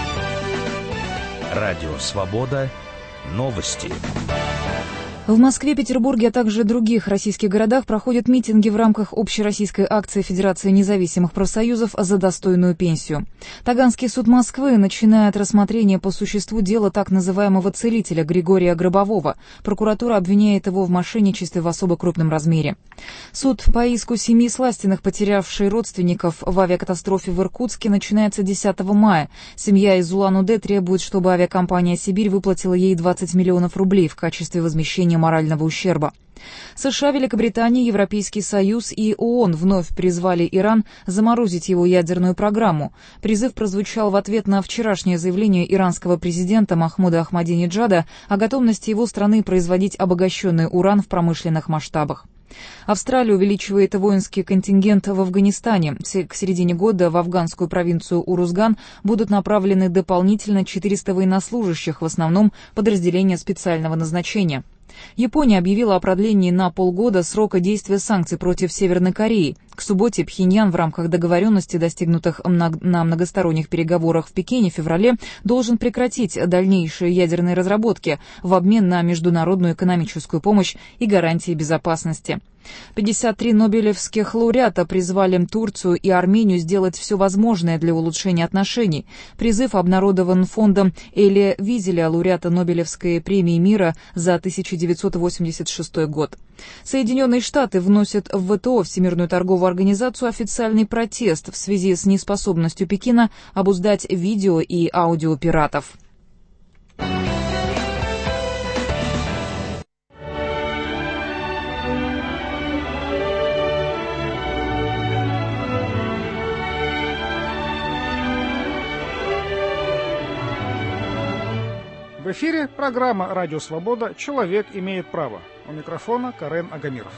Радио Свобода. Новости. В Москве, Петербурге, а также других российских городах проходят митинги в рамках общероссийской акции Федерации независимых профсоюзов «За достойную пенсию». Таганский суд Москвы начинает рассмотрение по существу дела так называемого целителя Григория Гробового. Прокуратура обвиняет его в мошенничестве в особо крупном размере. Суд по иску семьи Сластиных, потерявшей родственников в авиакатастрофе в Иркутске, начинается 10 мая. Семья из Улан-Удэ требует, чтобы авиакомпания «Сибирь» выплатила ей 20 миллионов рублей в качестве возмещения морального ущерба. США, Великобритания, Европейский Союз и ООН вновь призвали Иран заморозить его ядерную программу. Призыв прозвучал в ответ на вчерашнее заявление иранского президента Махмуда Ахмадинеджада о готовности его страны производить обогащенный уран в промышленных масштабах. Австралия увеличивает воинский контингент в Афганистане. К середине года в афганскую провинцию Урузган будут направлены дополнительно 400 военнослужащих, в основном подразделения специального назначения. Япония объявила о продлении на полгода срока действия санкций против Северной Кореи. К субботе Пхеньян в рамках договоренностей, достигнутых на многосторонних переговорах в Пекине в феврале, должен прекратить дальнейшие ядерные разработки в обмен на международную экономическую помощь и гарантии безопасности. 53 нобелевских лауреата призвали Турцию и Армению сделать все возможное для улучшения отношений. Призыв обнародован фондом Эли Визеля, лауреата Нобелевской премии мира за 1986 год. Соединенные Штаты вносят в ВТО, Всемирную торговую организацию, официальный протест в связи с неспособностью Пекина обуздать видео и аудио пиратов. В эфире программа «Радио Свобода. Человек имеет право». У микрофона Карен Агамиров.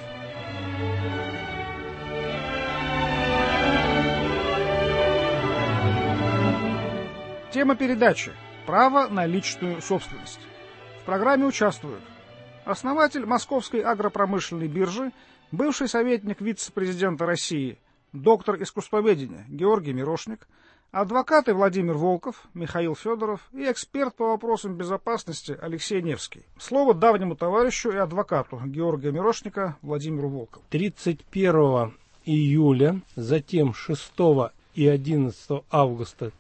Тема передачи «Право на личную собственность». В программе участвуют основатель Московской агропромышленной биржи, бывший советник вице-президента России, доктор искусствоведения Георгий Мирошник, адвокаты Владимир Волков, Михаил Федоров и эксперт по вопросам безопасности Алексей Невский. Слово давнему товарищу и адвокату Георгия Мирошника Владимиру Волкову. 31 июля, затем 6 и 11 августа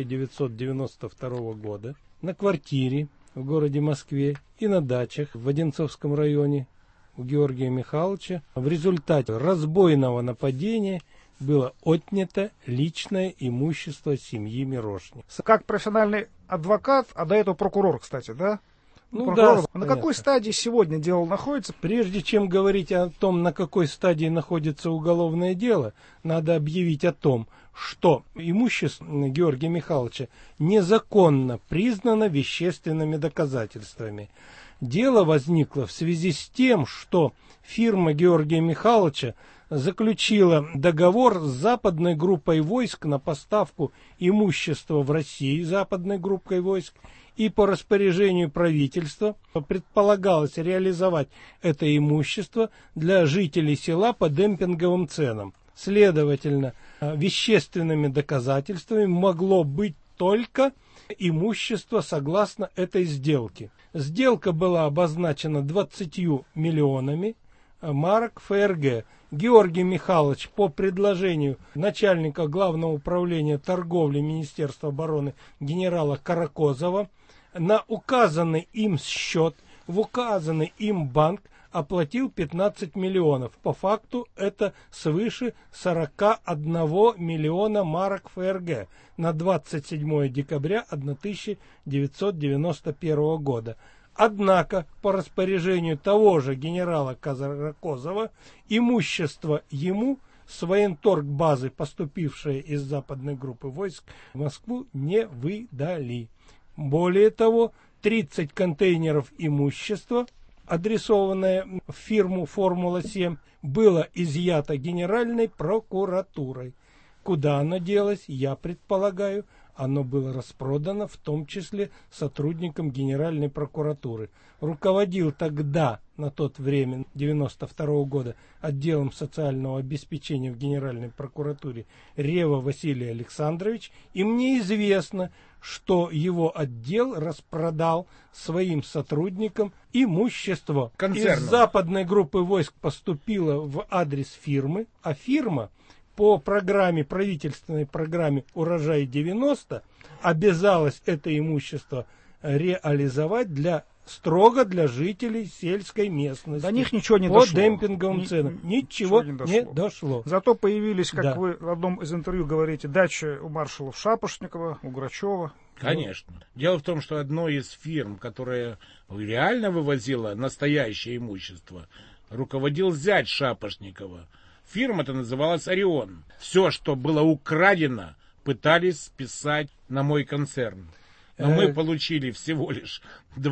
1992 года на квартире в городе Москве и на дачах в Одинцовском районе у Георгия Михайловича в результате разбойного нападения было отнято личное имущество семьи Мирошник. Как профессиональный адвокат, а до этого прокурор, кстати, да? Ну да. На какой стадии сегодня дело находится? Прежде чем говорить о том, на какой стадии находится уголовное дело, надо объявить о том, что имущество Георгия Михайловича незаконно признано вещественными доказательствами. Дело возникло в связи с тем, что фирма Георгия Михайловича заключила договор с западной группой войск на поставку имущества в России западной группой войск, и по распоряжению правительства предполагалось реализовать это имущество для жителей села по демпинговым ценам. Следовательно, вещественными доказательствами могло быть только имущество согласно этой сделке. Сделка была обозначена 20 миллионами марок ФРГ. Георгий Михайлович по предложению начальника Главного управления торговли Министерства обороны генерала Каракозова на указанный им счет в указанный им банк оплатил 15 миллионов. По факту это свыше 41 миллиона марок ФРГ на 27 декабря 1991 года. Однако, по распоряжению того же генерала Каракозова, имущество ему с военторгбазы, поступившие из западной группы войск в Москву, не выдали. Более того, 30 контейнеров имущества, адресованное в фирму «Формула-7», было изъято Генеральной прокуратурой. Куда оно делось, я предполагаю, оно было распродано в том числе сотрудникам Генеральной прокуратуры. Руководил тогда, на тот время, 92 года, отделом социального обеспечения в Генеральной прокуратуре Рева Василий Александрович, и мне известно, что его отдел распродал своим сотрудникам имущество. Из западной группы войск поступило в адрес фирмы, а фирма по программе, правительственной программе «Урожай-90» обязалась это имущество реализовать строго для жителей сельской местности. До них ничего не по дошло. Демпинговым ценам. Ничего не дошло. Зато появились, как вы в одном из интервью говорите, дачи у маршалов Шапошникова, у Грачева. Конечно. Дело в том, что одной из фирм, которая реально вывозила настоящее имущество, руководил зять Шапошникова. Фирма-то называлась «Орион». Все, что было украдено, пытались списать на мой концерн. Но мы получили всего лишь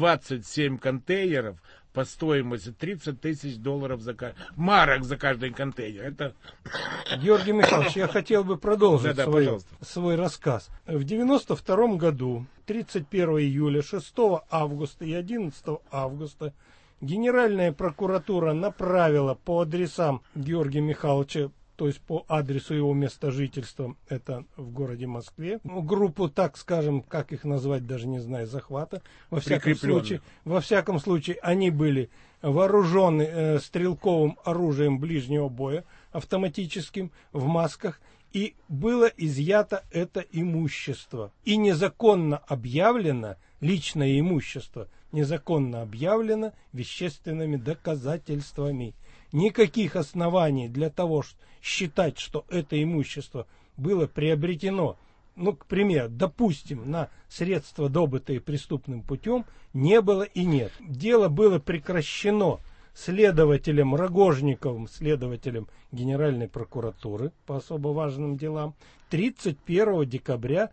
27 контейнеров по стоимости $30 000 марок за каждый контейнер. Это... Георгий Михайлович, я хотел бы продолжить свой рассказ. В 92 году, 31 июля, 6 августа и 11 августа Генеральная прокуратура направила по адресам Георгия Михайловича, то есть по адресу его места жительства, это в городе Москве, группу, так скажем, как их назвать, даже не знаю, захвата. Во всяком случае, они были вооружены стрелковым оружием ближнего боя, автоматическим, в масках, и было изъято это имущество. И незаконно объявлено, личное имущество, незаконно объявлено вещественными доказательствами. Никаких оснований для того, чтобы считать, что это имущество было приобретено, к примеру, допустим, на средства, добытые преступным путем, не было и нет. Дело было прекращено следователем Рогожниковым, следователем Генеральной прокуратуры по особо важным делам, 31 декабря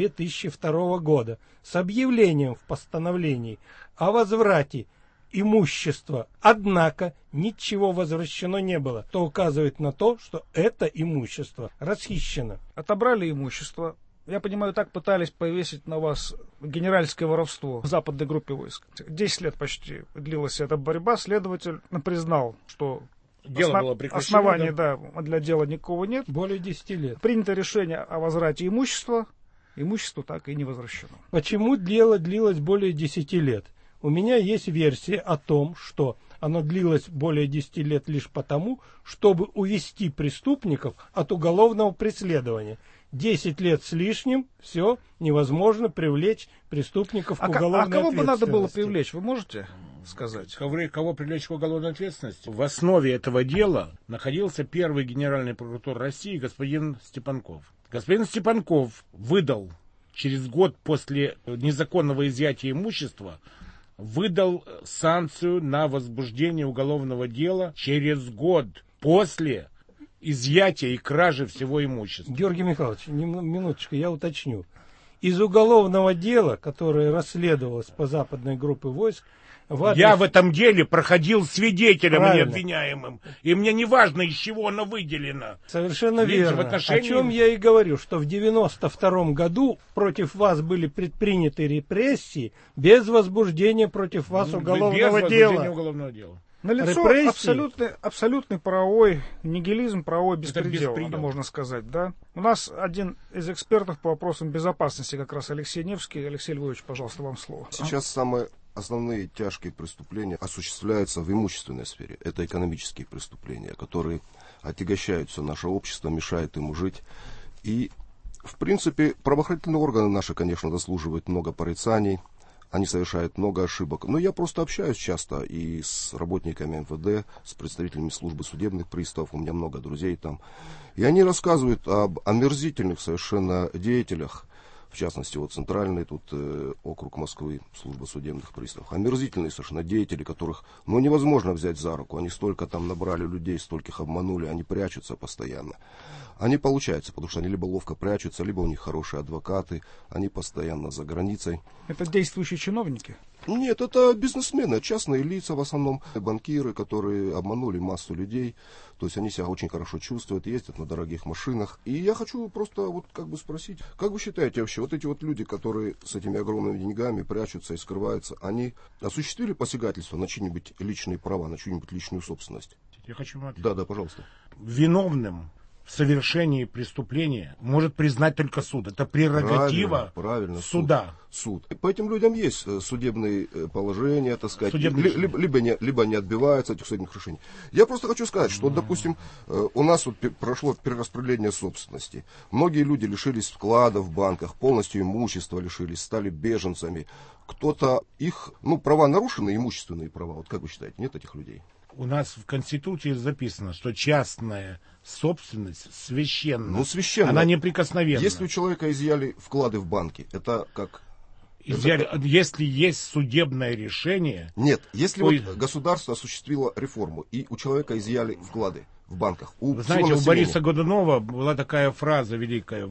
2002 года с объявлением в постановлении о возврате имущества. Однако ничего возвращено не было, что указывает на то, что это имущество расхищено. Отобрали имущество. Я понимаю, так пытались повесить на вас генеральское воровство в западной группе войск. 10 лет почти длилась эта борьба. Следователь признал, что дело было прекращено, оснований для дела никакого нет. Более 10 лет. Принято решение о возврате имущества. Имущество так и не возвращено. Почему дело длилось более 10 лет? У меня есть версия о том, что оно длилось более 10 лет лишь потому, чтобы увести преступников от уголовного преследования. 10 лет с лишним, все, невозможно привлечь преступников к уголовной ответственности. А кого бы надо было привлечь, вы можете сказать? Кого привлечь к уголовной ответственности? В основе этого дела находился первый генеральный прокурор России господин Степанков. Господин Степанков выдал через год после незаконного изъятия имущества, выдал санкцию на возбуждение уголовного дела через год после изъятия и кражи всего имущества. Георгий Михайлович, минуточку, я уточню. Из уголовного дела, которое расследовалось по западной группе войск, я в этом деле проходил свидетелем, а не обвиняемым. И мне не важно, из чего оно выделено. Совершенно верно. О чем я и говорю, что в 92 году против вас были предприняты репрессии без возбуждения против вас уголовного дела. Налицо абсолютный правовой нигилизм, правовой беспредел, можно сказать, да? У нас один из экспертов по вопросам безопасности, как раз Алексей Невский. Алексей Львович, пожалуйста, вам слово. Сейчас самые основные тяжкие преступления осуществляются в имущественной сфере. Это экономические преступления, которые отягощают все наше общество, мешают ему жить. И, в принципе, правоохранительные органы наши, конечно, заслуживают много порицаний. Они совершают много ошибок. Но я просто общаюсь часто и с работниками МВД, с представителями службы судебных приставов. У меня много друзей там. И они рассказывают об омерзительных совершенно деятелях. В в частности, вот центральный тут округ Москвы, служба судебных приставов. Омерзительные совершенно деятели, которых, ну, невозможно взять за руку. Они столько там набрали людей, стольких обманули, они прячутся постоянно. Они получаются, потому что они либо ловко прячутся, либо у них хорошие адвокаты, они постоянно за границей. Это действующие чиновники? Нет, это бизнесмены, частные лица в основном, банкиры, которые обманули массу людей. То есть они себя очень хорошо чувствуют, ездят на дорогих машинах. И я хочу просто вот как бы спросить, как вы считаете вообще, вот эти вот люди, которые с этими огромными деньгами прячутся и скрываются, они осуществили посягательство на чьи-нибудь личные права, на чью-нибудь личную собственность? Я хочу ответить. Да, пожалуйста. Виновным в совершении преступления может признать только суд. Это прерогатива правильно, суда. Суд. По этим людям есть судебные положения, так сказать, либо не отбиваются этих судебных решений. Я просто хочу сказать, что, допустим, у нас вот прошло перераспределение собственности. Многие люди лишились вкладов в банках, полностью имущества лишились, стали беженцами. Кто-то их, права нарушены, имущественные права. Вот как вы считаете, нет этих людей? У нас в Конституции записано, что частная собственность священна. Священна. Она неприкосновенна. Если у человека изъяли вклады в банке, это как... Если есть судебное решение... Нет, если вот государство осуществило реформу, и у человека изъяли вклады в банках. Вы знаете, у Бориса Годунова была такая фраза великая,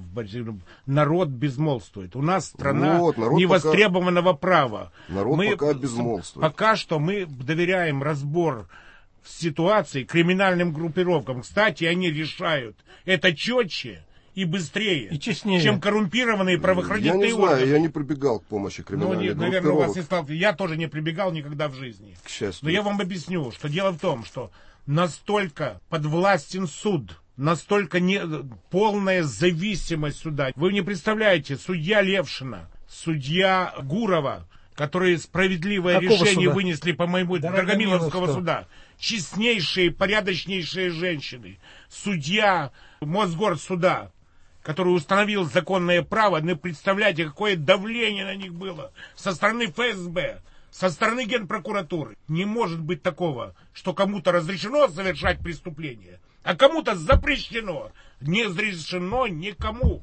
народ безмолвствует. У нас страна невостребованного права. Народ пока безмолвствует. Пока что мы доверяем разбор ситуации криминальным группировкам. Кстати, они решают это четче и быстрее, и честнее, чем коррумпированные правоохранительные органы. Я не знаю, я не прибегал к помощи криминальных группировок. Наверное, у вас не стал. Я тоже не прибегал никогда в жизни. К счастью. Но я вам объясню, что дело в том, что настолько подвластен суд, настолько полная зависимость суда. Вы не представляете, судья Левшина, судья Гурова, которые справедливое решение вынесли по моему Драгомиловского суда, честнейшие, порядочнейшие женщины, судья Мосгорсуда, который установил законное право, не представляете, какое давление на них было со стороны ФСБ, со стороны Генпрокуратуры. Не может быть такого, что кому-то разрешено совершать преступление, а кому-то запрещено. Не разрешено никому.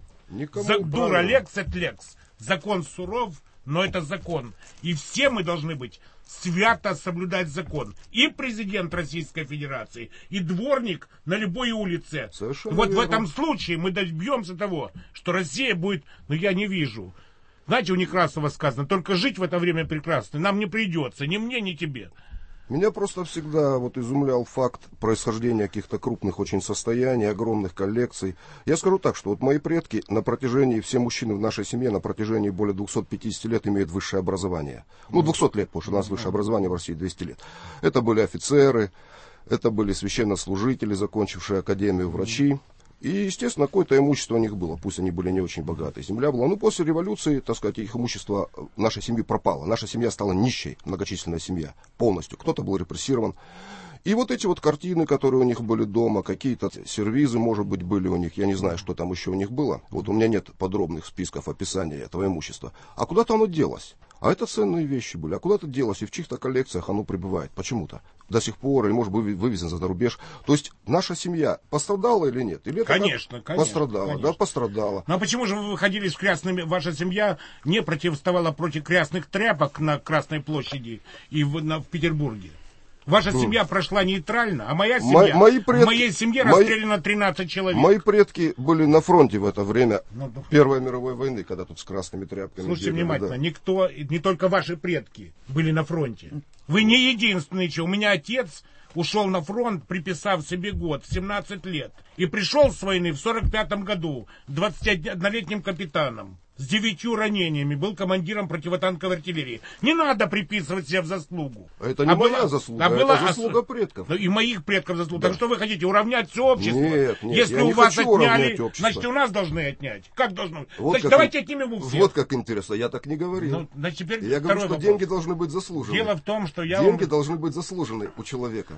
Дура лекс et лекс. Закон суров, но это закон. И все мы должны быть свято соблюдать закон. И президент Российской Федерации, и дворник на любой улице. Совершенно вот верно. В этом случае мы добьемся того, что Россия будет... я не вижу. Знаете, у Некрасова сказано, только жить в это время прекрасно нам не придется, ни мне, ни тебе. Меня просто всегда изумлял факт происхождения каких-то крупных очень состояний, огромных коллекций. Я скажу так, что мои предки все мужчины в нашей семье на протяжении более 250 лет имеют высшее образование. 200 лет, потому что у нас высшее образование в России 200 лет. Это были офицеры, это были священнослужители, закончившие академию, врачи. И, естественно, какое-то имущество у них было, пусть они были не очень богатые. Земля была, после революции, так сказать, их имущество нашей семьи пропало. Наша семья стала нищей, многочисленная семья, полностью. Кто-то был репрессирован. И эти картины, которые у них были дома, какие-то сервизы, может быть, были у них, я не знаю, что там еще у них было. У меня нет подробных списков описания этого имущества. А куда-то оно делось. А это ценные вещи были. А куда-то делось, и в чьих-то коллекциях оно пребывает. Почему-то. До сих пор, или, может быть, вывезено за рубеж. То есть, наша семья пострадала или нет? Или конечно. Пострадала, конечно. Да, пострадала. Ну, а почему же вы выходили с красными... Ваша семья не противостояла против красных тряпок на Красной площади и в Петербурге? Ваша семья прошла нейтрально, а моя семья... В моей семье расстреляно 13 человек. Мои предки были на фронте в это время Первой мировой войны, когда тут с красными тряпками... Слушайте внимательно, никто, не только ваши предки были на фронте. Вы не единственные, у меня отец ушел на фронт, приписав себе год, 17 лет. И пришел с войны в 45-м году 21-летним капитаном. С 9 ранениями, был командиром противотанковой артиллерии. Не надо приписывать себе в заслугу. Это не моя заслуга, это заслуга предков. И моих предков заслуга. Да. Так что вы хотите, уравнять все общество? Нет, если у вас отняли, значит, у нас должны отнять. Как должно? Значит, давайте отнимем у всех. Вот как интересно, я так не говорил. Я говорю, что деньги должны быть заслужены. Дело в том, что деньги должны быть заслужены у человека.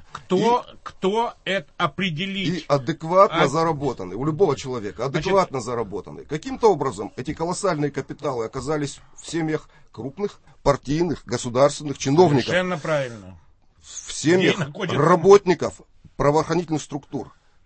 Кто это определит? И адекватно заработаны. У любого человека адекватно заработаны. Каким-то образом эти колоссальные капиталы оказались в семьях крупных партийных, государственных чиновников. Совершенно правильно. В семьях работников правоохранительных структур.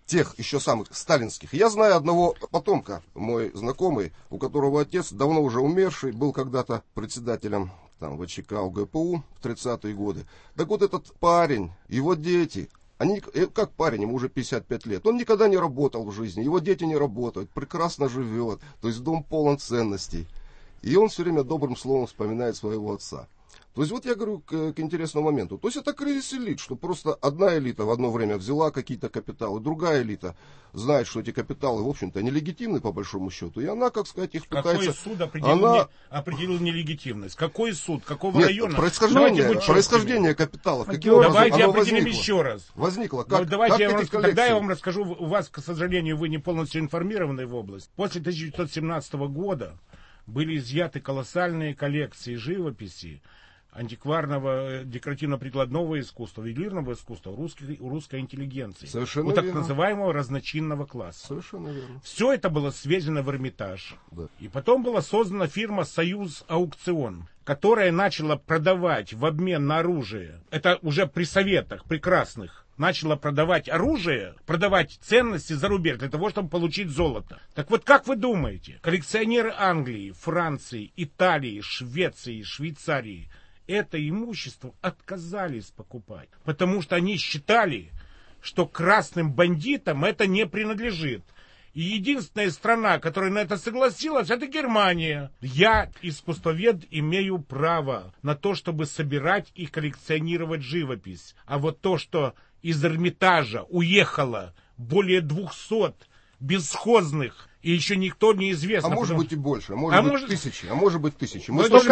тех еще самых сталинских. Я знаю одного потомка, мой знакомый, у которого отец, давно уже умерший, был когда-то председателем там, ВЧК УГПУ в 30-е годы. Так вот этот парень, его дети, они, как парень, ему уже 55 лет, он никогда не работал в жизни, его дети не работают, прекрасно живет, то есть дом полон ценностей. И он все время добрым словом вспоминает своего отца. То есть вот я говорю к интересному моменту. То есть это кризис элит, что просто одна элита в одно время взяла какие-то капиталы, другая элита знает, что эти капиталы, в общем-то, нелегитимны по большому счету, и она, как сказать, их пытается... Какой суд определил нелегитимность? Какой суд? Какого района? Происхождение капиталов. Давайте определим еще раз. Возникло. Тогда я вам расскажу, у вас, к сожалению, вы не полностью информированы в области. После 1917 года были изъяты колоссальные коллекции живописи, антикварного, декоративно-прикладного искусства, ювелирного искусства у русской интеллигенции. Совершенно у так верно. называемого разночинного класса. Совершенно верно. Все это было свезено в Эрмитаж. Да. И потом была создана фирма «Союз Аукцион», которая начала продавать в обмен на оружие, это уже при советах прекрасных, начала продавать оружие, продавать ценности за рубеж для того, чтобы получить золото. Так вот, как вы думаете, коллекционеры Англии, Франции, Италии, Швеции, Швейцарии это имущество отказались покупать, потому что они считали, что красным бандитам это не принадлежит. И единственная страна, которая на это согласилась, это Германия. Я, искусствовед, имею право на то, чтобы собирать и коллекционировать живопись. А вот то, что из Эрмитажа уехало более 200 бесхозных, и еще никто не известно. А может быть и больше, может быть тысячи. Мы что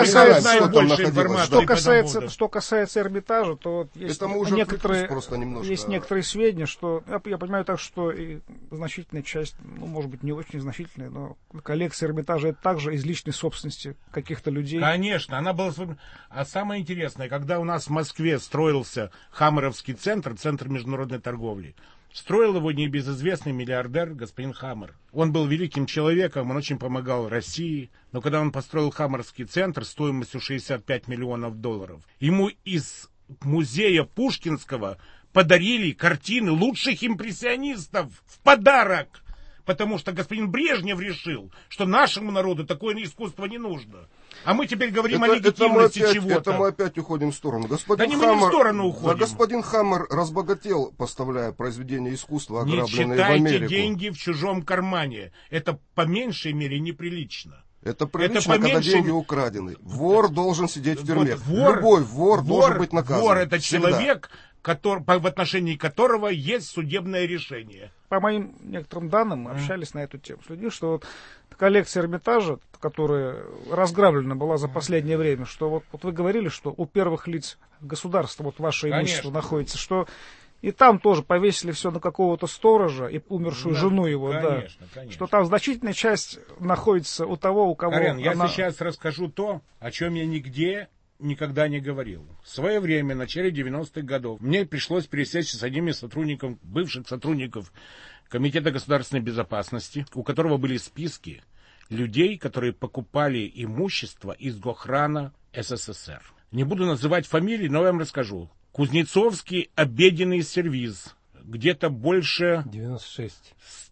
касается Эрмитажа, то есть некоторые сведения, что я понимаю так, что и значительная часть, может быть не очень значительная, но коллекция Эрмитажа это также из личной собственности каких-то людей. Конечно, она была. А самое интересное, когда у нас в Москве строился Хаммеровский центр международной торговли, строил его небезызвестный миллиардер господин Хаммер. Он был великим человеком, он очень помогал России. Но когда он построил Хаммерский центр стоимостью $65 миллионов, ему из музея Пушкинского подарили картины лучших импрессионистов в подарок. Потому что господин Брежнев решил, что нашему народу такое искусство не нужно. А мы теперь говорим о легитимности чего-то. Это мы опять уходим в сторону. Мы не в сторону уходим. Да, господин Хаммер разбогател, поставляя произведения искусства, ограбленные в Америку. Не читайте деньги в чужом кармане. Это по меньшей мере неприлично. Это прилично, когда деньги украдены. Вор должен сидеть в тюрьме. Любой вор должен быть наказан. Вор это человек, в отношении которого есть судебное решение. По моим некоторым данным, мы общались на эту тему с людьми, что вот коллекция Эрмитажа, которая разграблена была за последнее время, что вот вы говорили, что у первых лиц государства вот ваше имущество находится, что и там тоже повесили все на какого-то сторожа и умершую жену его, конечно. Что там значительная часть находится у того, у кого... Карен, я сейчас расскажу то, о чем я никогда не говорил. В свое время, в начале 90-х годов, мне пришлось пересечься с одним из бывших сотрудников Комитета государственной безопасности, у которого были списки людей, которые покупали имущество из Гохрана СССР. Не буду называть фамилии, но я вам расскажу. Кузнецовский обеденный сервиз. Где-то больше... 96.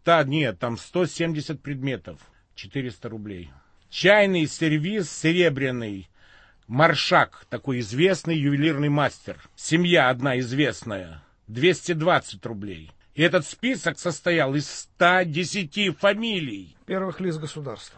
170 предметов. 400 рублей. Чайный сервиз серебряный. Маршак, такой известный ювелирный мастер. Семья одна известная. 220 рублей. И этот список состоял из 110 фамилий. Первых лиц государства.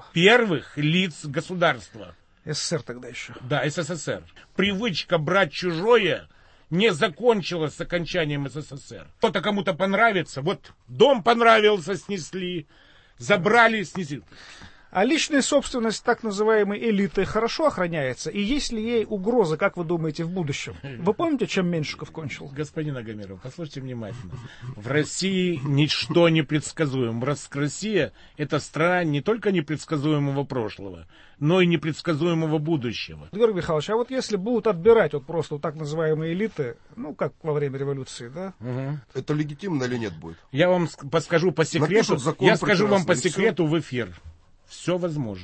СССР тогда еще. Да, СССР. Привычка брать чужое не закончилась с окончанием СССР. Кто-то кому-то понравится. Вот дом понравился, снесли. Забрали, снесли. А личная собственность так называемой элиты хорошо охраняется? И есть ли ей угроза, как вы думаете, в будущем? Вы помните, чем Меньшиков кончил? Господин Агамиров, послушайте внимательно. В России ничто не предсказуемо. Россия – это страна не только непредсказуемого прошлого, но и непредсказуемого будущего. Георгий Михайлович, а вот если будут отбирать просто так называемые элиты, как во время революции, да? Угу. Это легитимно или нет будет? Я вам скажу по секрету. Я скажу вам по секрету в эфир. Все возможно.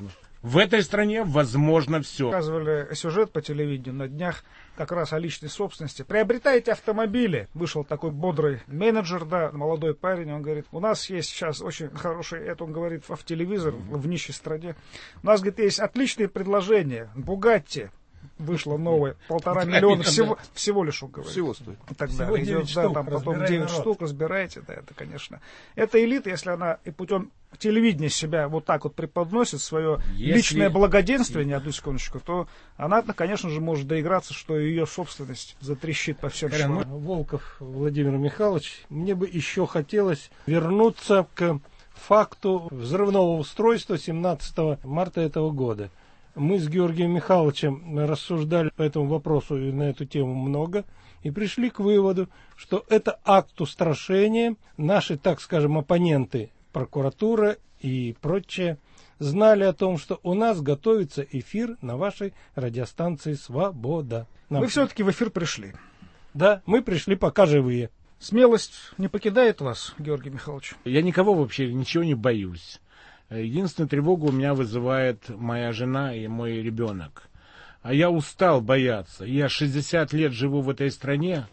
В этой стране возможно все. Показывали сюжет по телевидению на днях как раз о личной собственности. Приобретайте автомобили. Вышел такой бодрый менеджер, да, молодой парень, он говорит, у нас есть сейчас очень хороший, это он говорит в телевизор в нищей стране. У нас, говорит, есть отличные предложения. Бугатти. Вышло новое, 1,5 миллиона, всего лишь, он говорит. Всего стоит. И так всего далее. 9 Идет, штук, да, там потом 9 штук, разбирайте, да, это, конечно. Эта элита, если она и путем телевидения себя вот так вот преподносит, свое личное благоденствие, не одну секундочку, то она, конечно же, может доиграться, что ее собственность затрещит по всем швам. Волков Владимир Михайлович, мне бы еще хотелось вернуться к факту взрывного устройства 17 марта этого года. Мы с Георгием Михайловичем рассуждали по этому вопросу и на эту тему много, и пришли к выводу, что это акт устрашения. Наши, так скажем, оппоненты, прокуратура и прочее, знали о том, что у нас готовится эфир на вашей радиостанции «Свобода». Вы все-таки в эфир пришли. Да, мы пришли пока живые. Смелость не покидает вас, Георгий Михайлович? Я никого вообще, ничего не боюсь. Единственную тревогу у меня вызывает моя жена и мой ребенок. А я устал бояться. Я 60 лет живу в этой стране,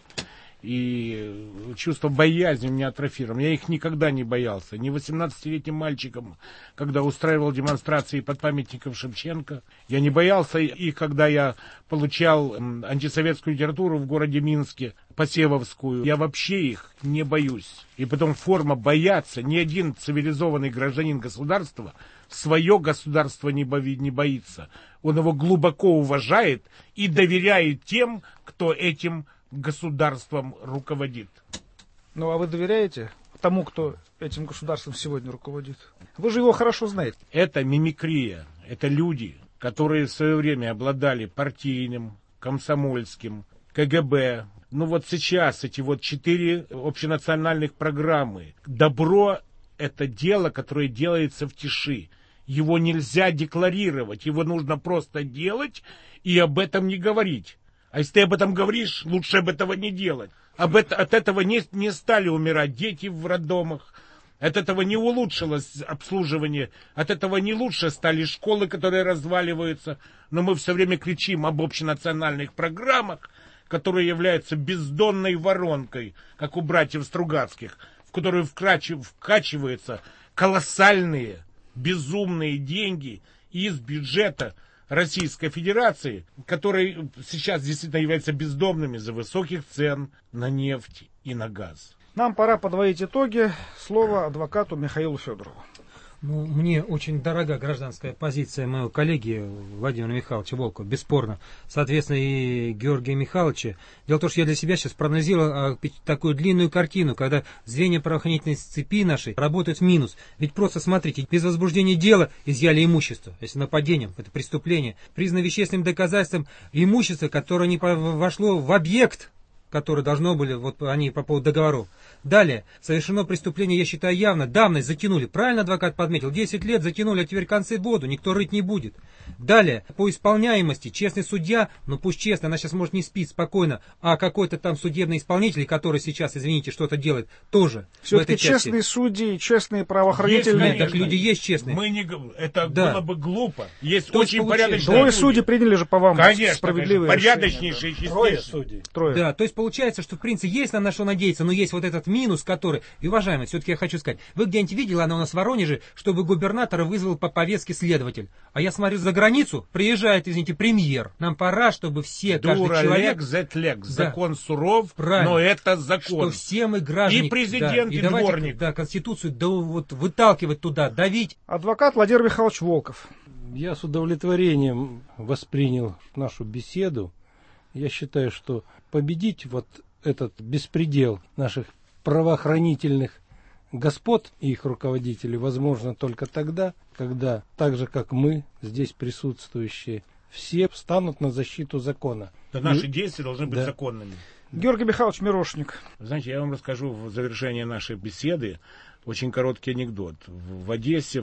и чувство боязни у меня атрофировано. Я их никогда не боялся. Ни 18-летним мальчиком, когда устраивал демонстрации под памятником Шевченко. Я не боялся их, когда я получал антисоветскую литературу в городе Минске, Посевовскую. Я вообще их не боюсь. И потом форма бояться. Ни один цивилизованный гражданин государства свое государство не боится. Он его глубоко уважает и доверяет тем, кто этим государством руководит. Ну, а вы доверяете тому, кто этим государством сегодня руководит? Вы же его хорошо знаете. Это мимикрия. Это люди, которые в свое время обладали партийным, комсомольским, КГБ. Ну вот сейчас эти вот 4 общенациональных программы. Добро – это дело, которое делается в тиши. Его нельзя декларировать. Его нужно просто делать и об этом не говорить. А если ты об этом говоришь, лучше об этого не делать. От этого не стали умирать дети в роддомах. От этого не улучшилось обслуживание. От этого не лучше стали школы, которые разваливаются. Но мы все время кричим об общенациональных программах, которые являются бездонной воронкой, как у братьев Стругацких, в которую вкачиваются колоссальные, безумные деньги из бюджета Российской Федерации, которые сейчас действительно являются бездомными из-за высоких цен на нефть и на газ. Нам пора подводить итоги. Слово адвокату Михаилу Федорову. Ну, мне очень дорога гражданская позиция моего коллеги Владимира Михайловича Волкова, бесспорно. Соответственно, и Георгия Михайловича. Дело в том, что я для себя сейчас проанализировал такую длинную картину, когда звенья правоохранительной цепи нашей работают в минус. Ведь просто смотрите, без возбуждения дела изъяли имущество. Если нападением, это преступление. Признано вещественным доказательством имущество, которое не вошло в объект, которые должно были, вот они по поводу договоров. Далее, совершено преступление, я считаю, явно, давность затянули. Правильно адвокат подметил, 10 лет затянули, а теперь концы в воду, никто рыть не будет. Далее, по исполняемости, честный судья, ну пусть честно, она сейчас может не спит спокойно, а какой-то там судебный исполнитель, который сейчас, извините, что-то делает, тоже. Все-таки честные судьи, честные правоохранительные. Так люди есть честные. Это было бы глупо. Есть очень порядочные Трое судей приняли же по вам справедливые порядочнейшие, Трое судей. Да, то есть получается, что в принципе есть на что надеяться, но есть вот этот минус, который... И, уважаемый, все-таки я хочу сказать, вы где-нибудь видели, она у нас в Воронеже, чтобы губернатора вызвал по повестке следователь. А я смотрю за границу, приезжает, извините, премьер. Нам пора, чтобы все, каждый человек... Закон суров, правильно, но это закон. Что все мы граждане... И президент, и дворник. Да, Конституцию выталкивать туда, давить. Адвокат Владимир Михайлович Волков. Я с удовлетворением воспринял нашу беседу. Я считаю, что победить вот этот беспредел наших правоохранительных господ и их руководителей возможно только тогда, когда, так же как мы, здесь присутствующие, все встанут на защиту закона. Да, наши действия должны быть законными. Георгий Михайлович Мирошник. Знаете, я вам расскажу в завершение нашей беседы очень короткий анекдот. В Одессе в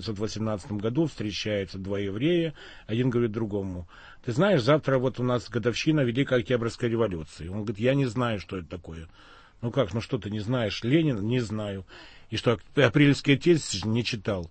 1918 году встречаются два еврея, один говорит другому: ты знаешь, завтра вот у нас годовщина Великой Октябрьской революции. Он говорит: я не знаю, что это такое. Ну как, ну что ты не знаешь? Ленина? Не знаю. И что, апрельские тезисы не читал?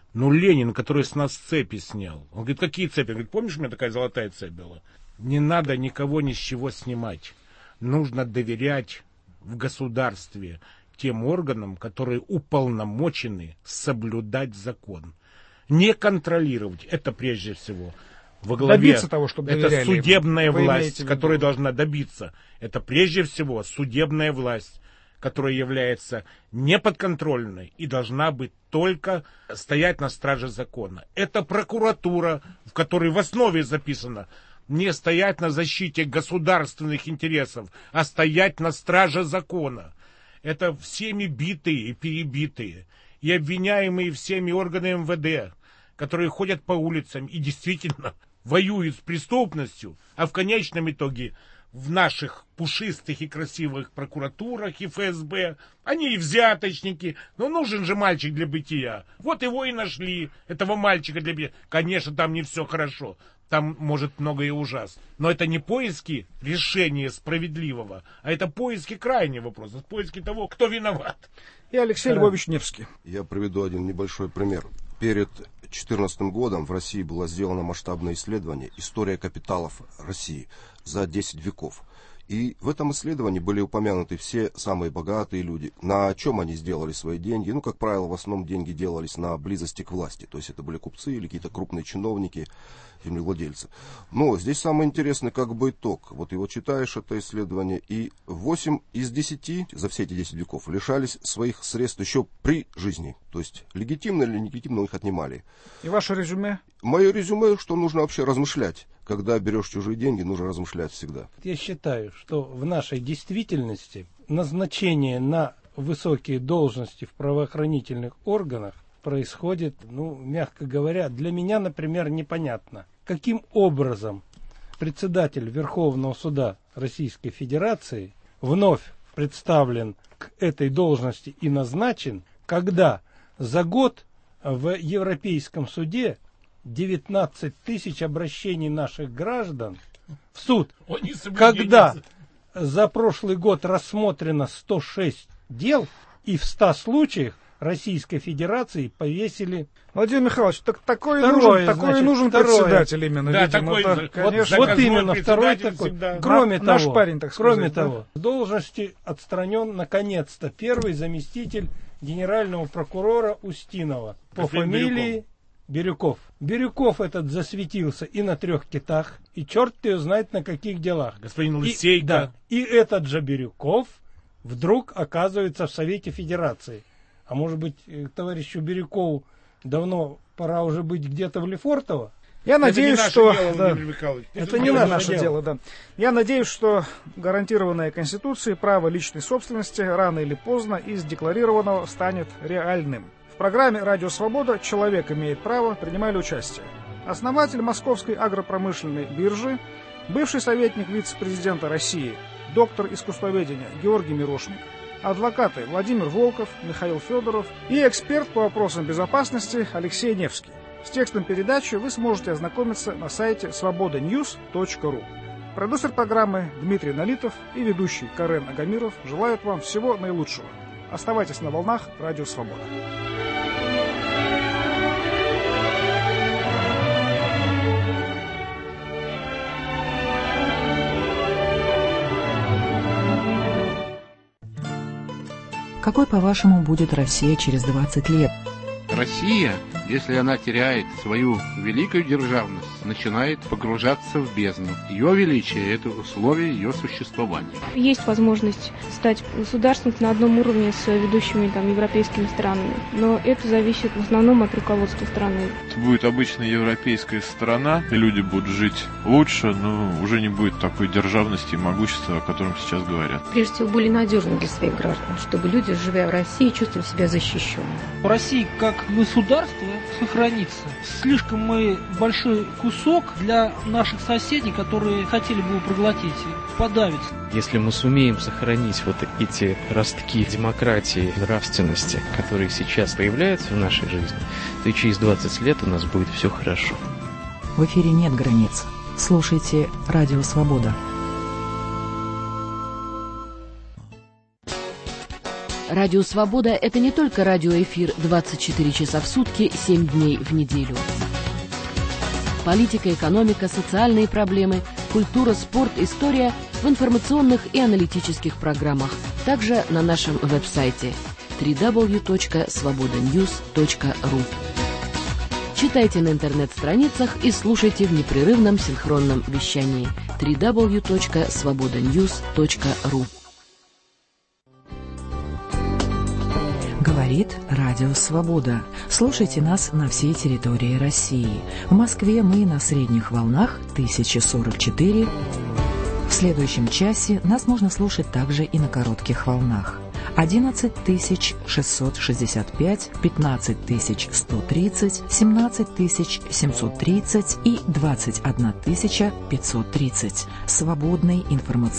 Ну, Ленин, который с нас цепи снял. Он говорит, какие цепи? Он говорит, помнишь, у меня такая золотая цепь была? Не надо никого ни с чего снимать. Нужно доверять в государстве тем органам, которые уполномочены соблюдать закон. Не контролировать. Это прежде всего. Во главе добиться того, чтобы это судебная Вы власть, которая должна добиться. Это прежде всего судебная власть, которая является неподконтрольной и должна быть только стоять на страже закона. Это прокуратура, в которой в основе записано не стоять на защите государственных интересов, а стоять на страже закона. Это всеми битые и перебитые, и обвиняемые всеми органами МВД, которые ходят по улицам и действительно воюют с преступностью, а в конечном итоге в наших пушистых и красивых прокуратурах и ФСБ, они и взяточники, но нужен же мальчик для бытия. Вот его и нашли, этого мальчика для бытия. Конечно, там не все хорошо, там может многое ужасно. Но это не поиски решения справедливого, а это поиски крайнего вопроса, поиски того, кто виноват. И Алексей Львович Невский. Я приведу один небольшой пример. Перед 2014 годом в России было сделано масштабное исследование «История капиталов России за 10 веков». И в этом исследовании были упомянуты все самые богатые люди, на чем они сделали свои деньги. Ну, как правило, в основном деньги делались на близости к власти. То есть это были купцы или какие-то крупные чиновники, землевладельцы. Но здесь самое интересное как бы итог. Вот его читаешь, это исследование, и 8 из 10 за все эти 10 веков лишались своих средств еще при жизни. То есть легитимно или нелегитимно их отнимали. И ваше резюме? Мое резюме, что нужно вообще размышлять. Когда берешь чужие деньги, нужно размышлять всегда. Я считаю, что в нашей действительности назначение на высокие должности в правоохранительных органах происходит, мягко говоря, для меня, например, непонятно. Каким образом председатель Верховного суда Российской Федерации вновь представлен к этой должности и назначен, когда за год в Европейском суде 19 тысяч обращений наших граждан в суд, когда за прошлый год рассмотрено 106 дел, и в 100 случаях Российской Федерации повесили... Владимир Михайлович, такой нужен председатель именно. Да, видимо, такой, конечно. Вот именно, второй такой. Всегда. Кроме Наш того, парень, так сказать, кроме того, с должности отстранен наконец-то первый заместитель генерального прокурора Устинова по фамилии Бирюков. Бирюков этот засветился и на 3 китах, и черт его знает на каких делах. Господин Лысейко. И этот же Бирюков вдруг оказывается в Совете Федерации. А может быть, товарищу Бирюкову давно пора уже быть где-то в Лефортово? Я надеюсь, что... Это не наше дело. Да. Я надеюсь, что гарантированное Конституцией право личной собственности рано или поздно из декларированного станет реальным. В программе «Радио Свобода» «Человек имеет право» принимали участие основатель Московской агропромышленной биржи, бывший советник вице-президента России, доктор искусствоведения Георгий Мирошник, адвокаты Владимир Волков, Михаил Федоров и эксперт по вопросам безопасности Алексей Невский. С текстом передачи вы сможете ознакомиться на сайте svobodanews.ru. Продюсер программы Дмитрий Налитов и ведущий Карен Агамиров желают вам всего наилучшего. Оставайтесь на волнах «Радио Свобода». Какой, по-вашему, будет Россия через 20 лет? Россия, если она теряет свою великую державность, начинает погружаться в бездну. Ее величие – это условие ее существования. Есть возможность стать государством на одном уровне с ведущими европейскими странами, но это зависит в основном от руководства страны. Это будет обычная европейская страна, и люди будут жить лучше, но уже не будет такой державности и могущества, о котором сейчас говорят. Прежде всего, были надежны для своих граждан, чтобы люди, живя в России, чувствовали себя защищенными. В России как государство сохранится. Слишком мы большой кусок для наших соседей, которые хотели бы его проглотить, подавиться. Если мы сумеем сохранить вот эти ростки демократии, нравственности, которые сейчас появляются в нашей жизни, то и через 20 лет у нас будет все хорошо. В эфире нет границ. Слушайте «Радио Свобода». Радио «Свобода» — это не только радиоэфир 24 часа в сутки, 7 дней в неделю. Политика, экономика, социальные проблемы, культура, спорт, история в информационных и аналитических программах. Также на нашем веб-сайте www.svobodanews.ru. Читайте на интернет-страницах и слушайте в непрерывном синхронном вещании www.svobodanews.ru. Говорит Радио Свобода. Слушайте нас на всей территории России. В Москве мы на средних волнах 1044. В следующем часе нас можно слушать также и на коротких волнах. 11665, 15130, 17730 и 21530. Свободный информационный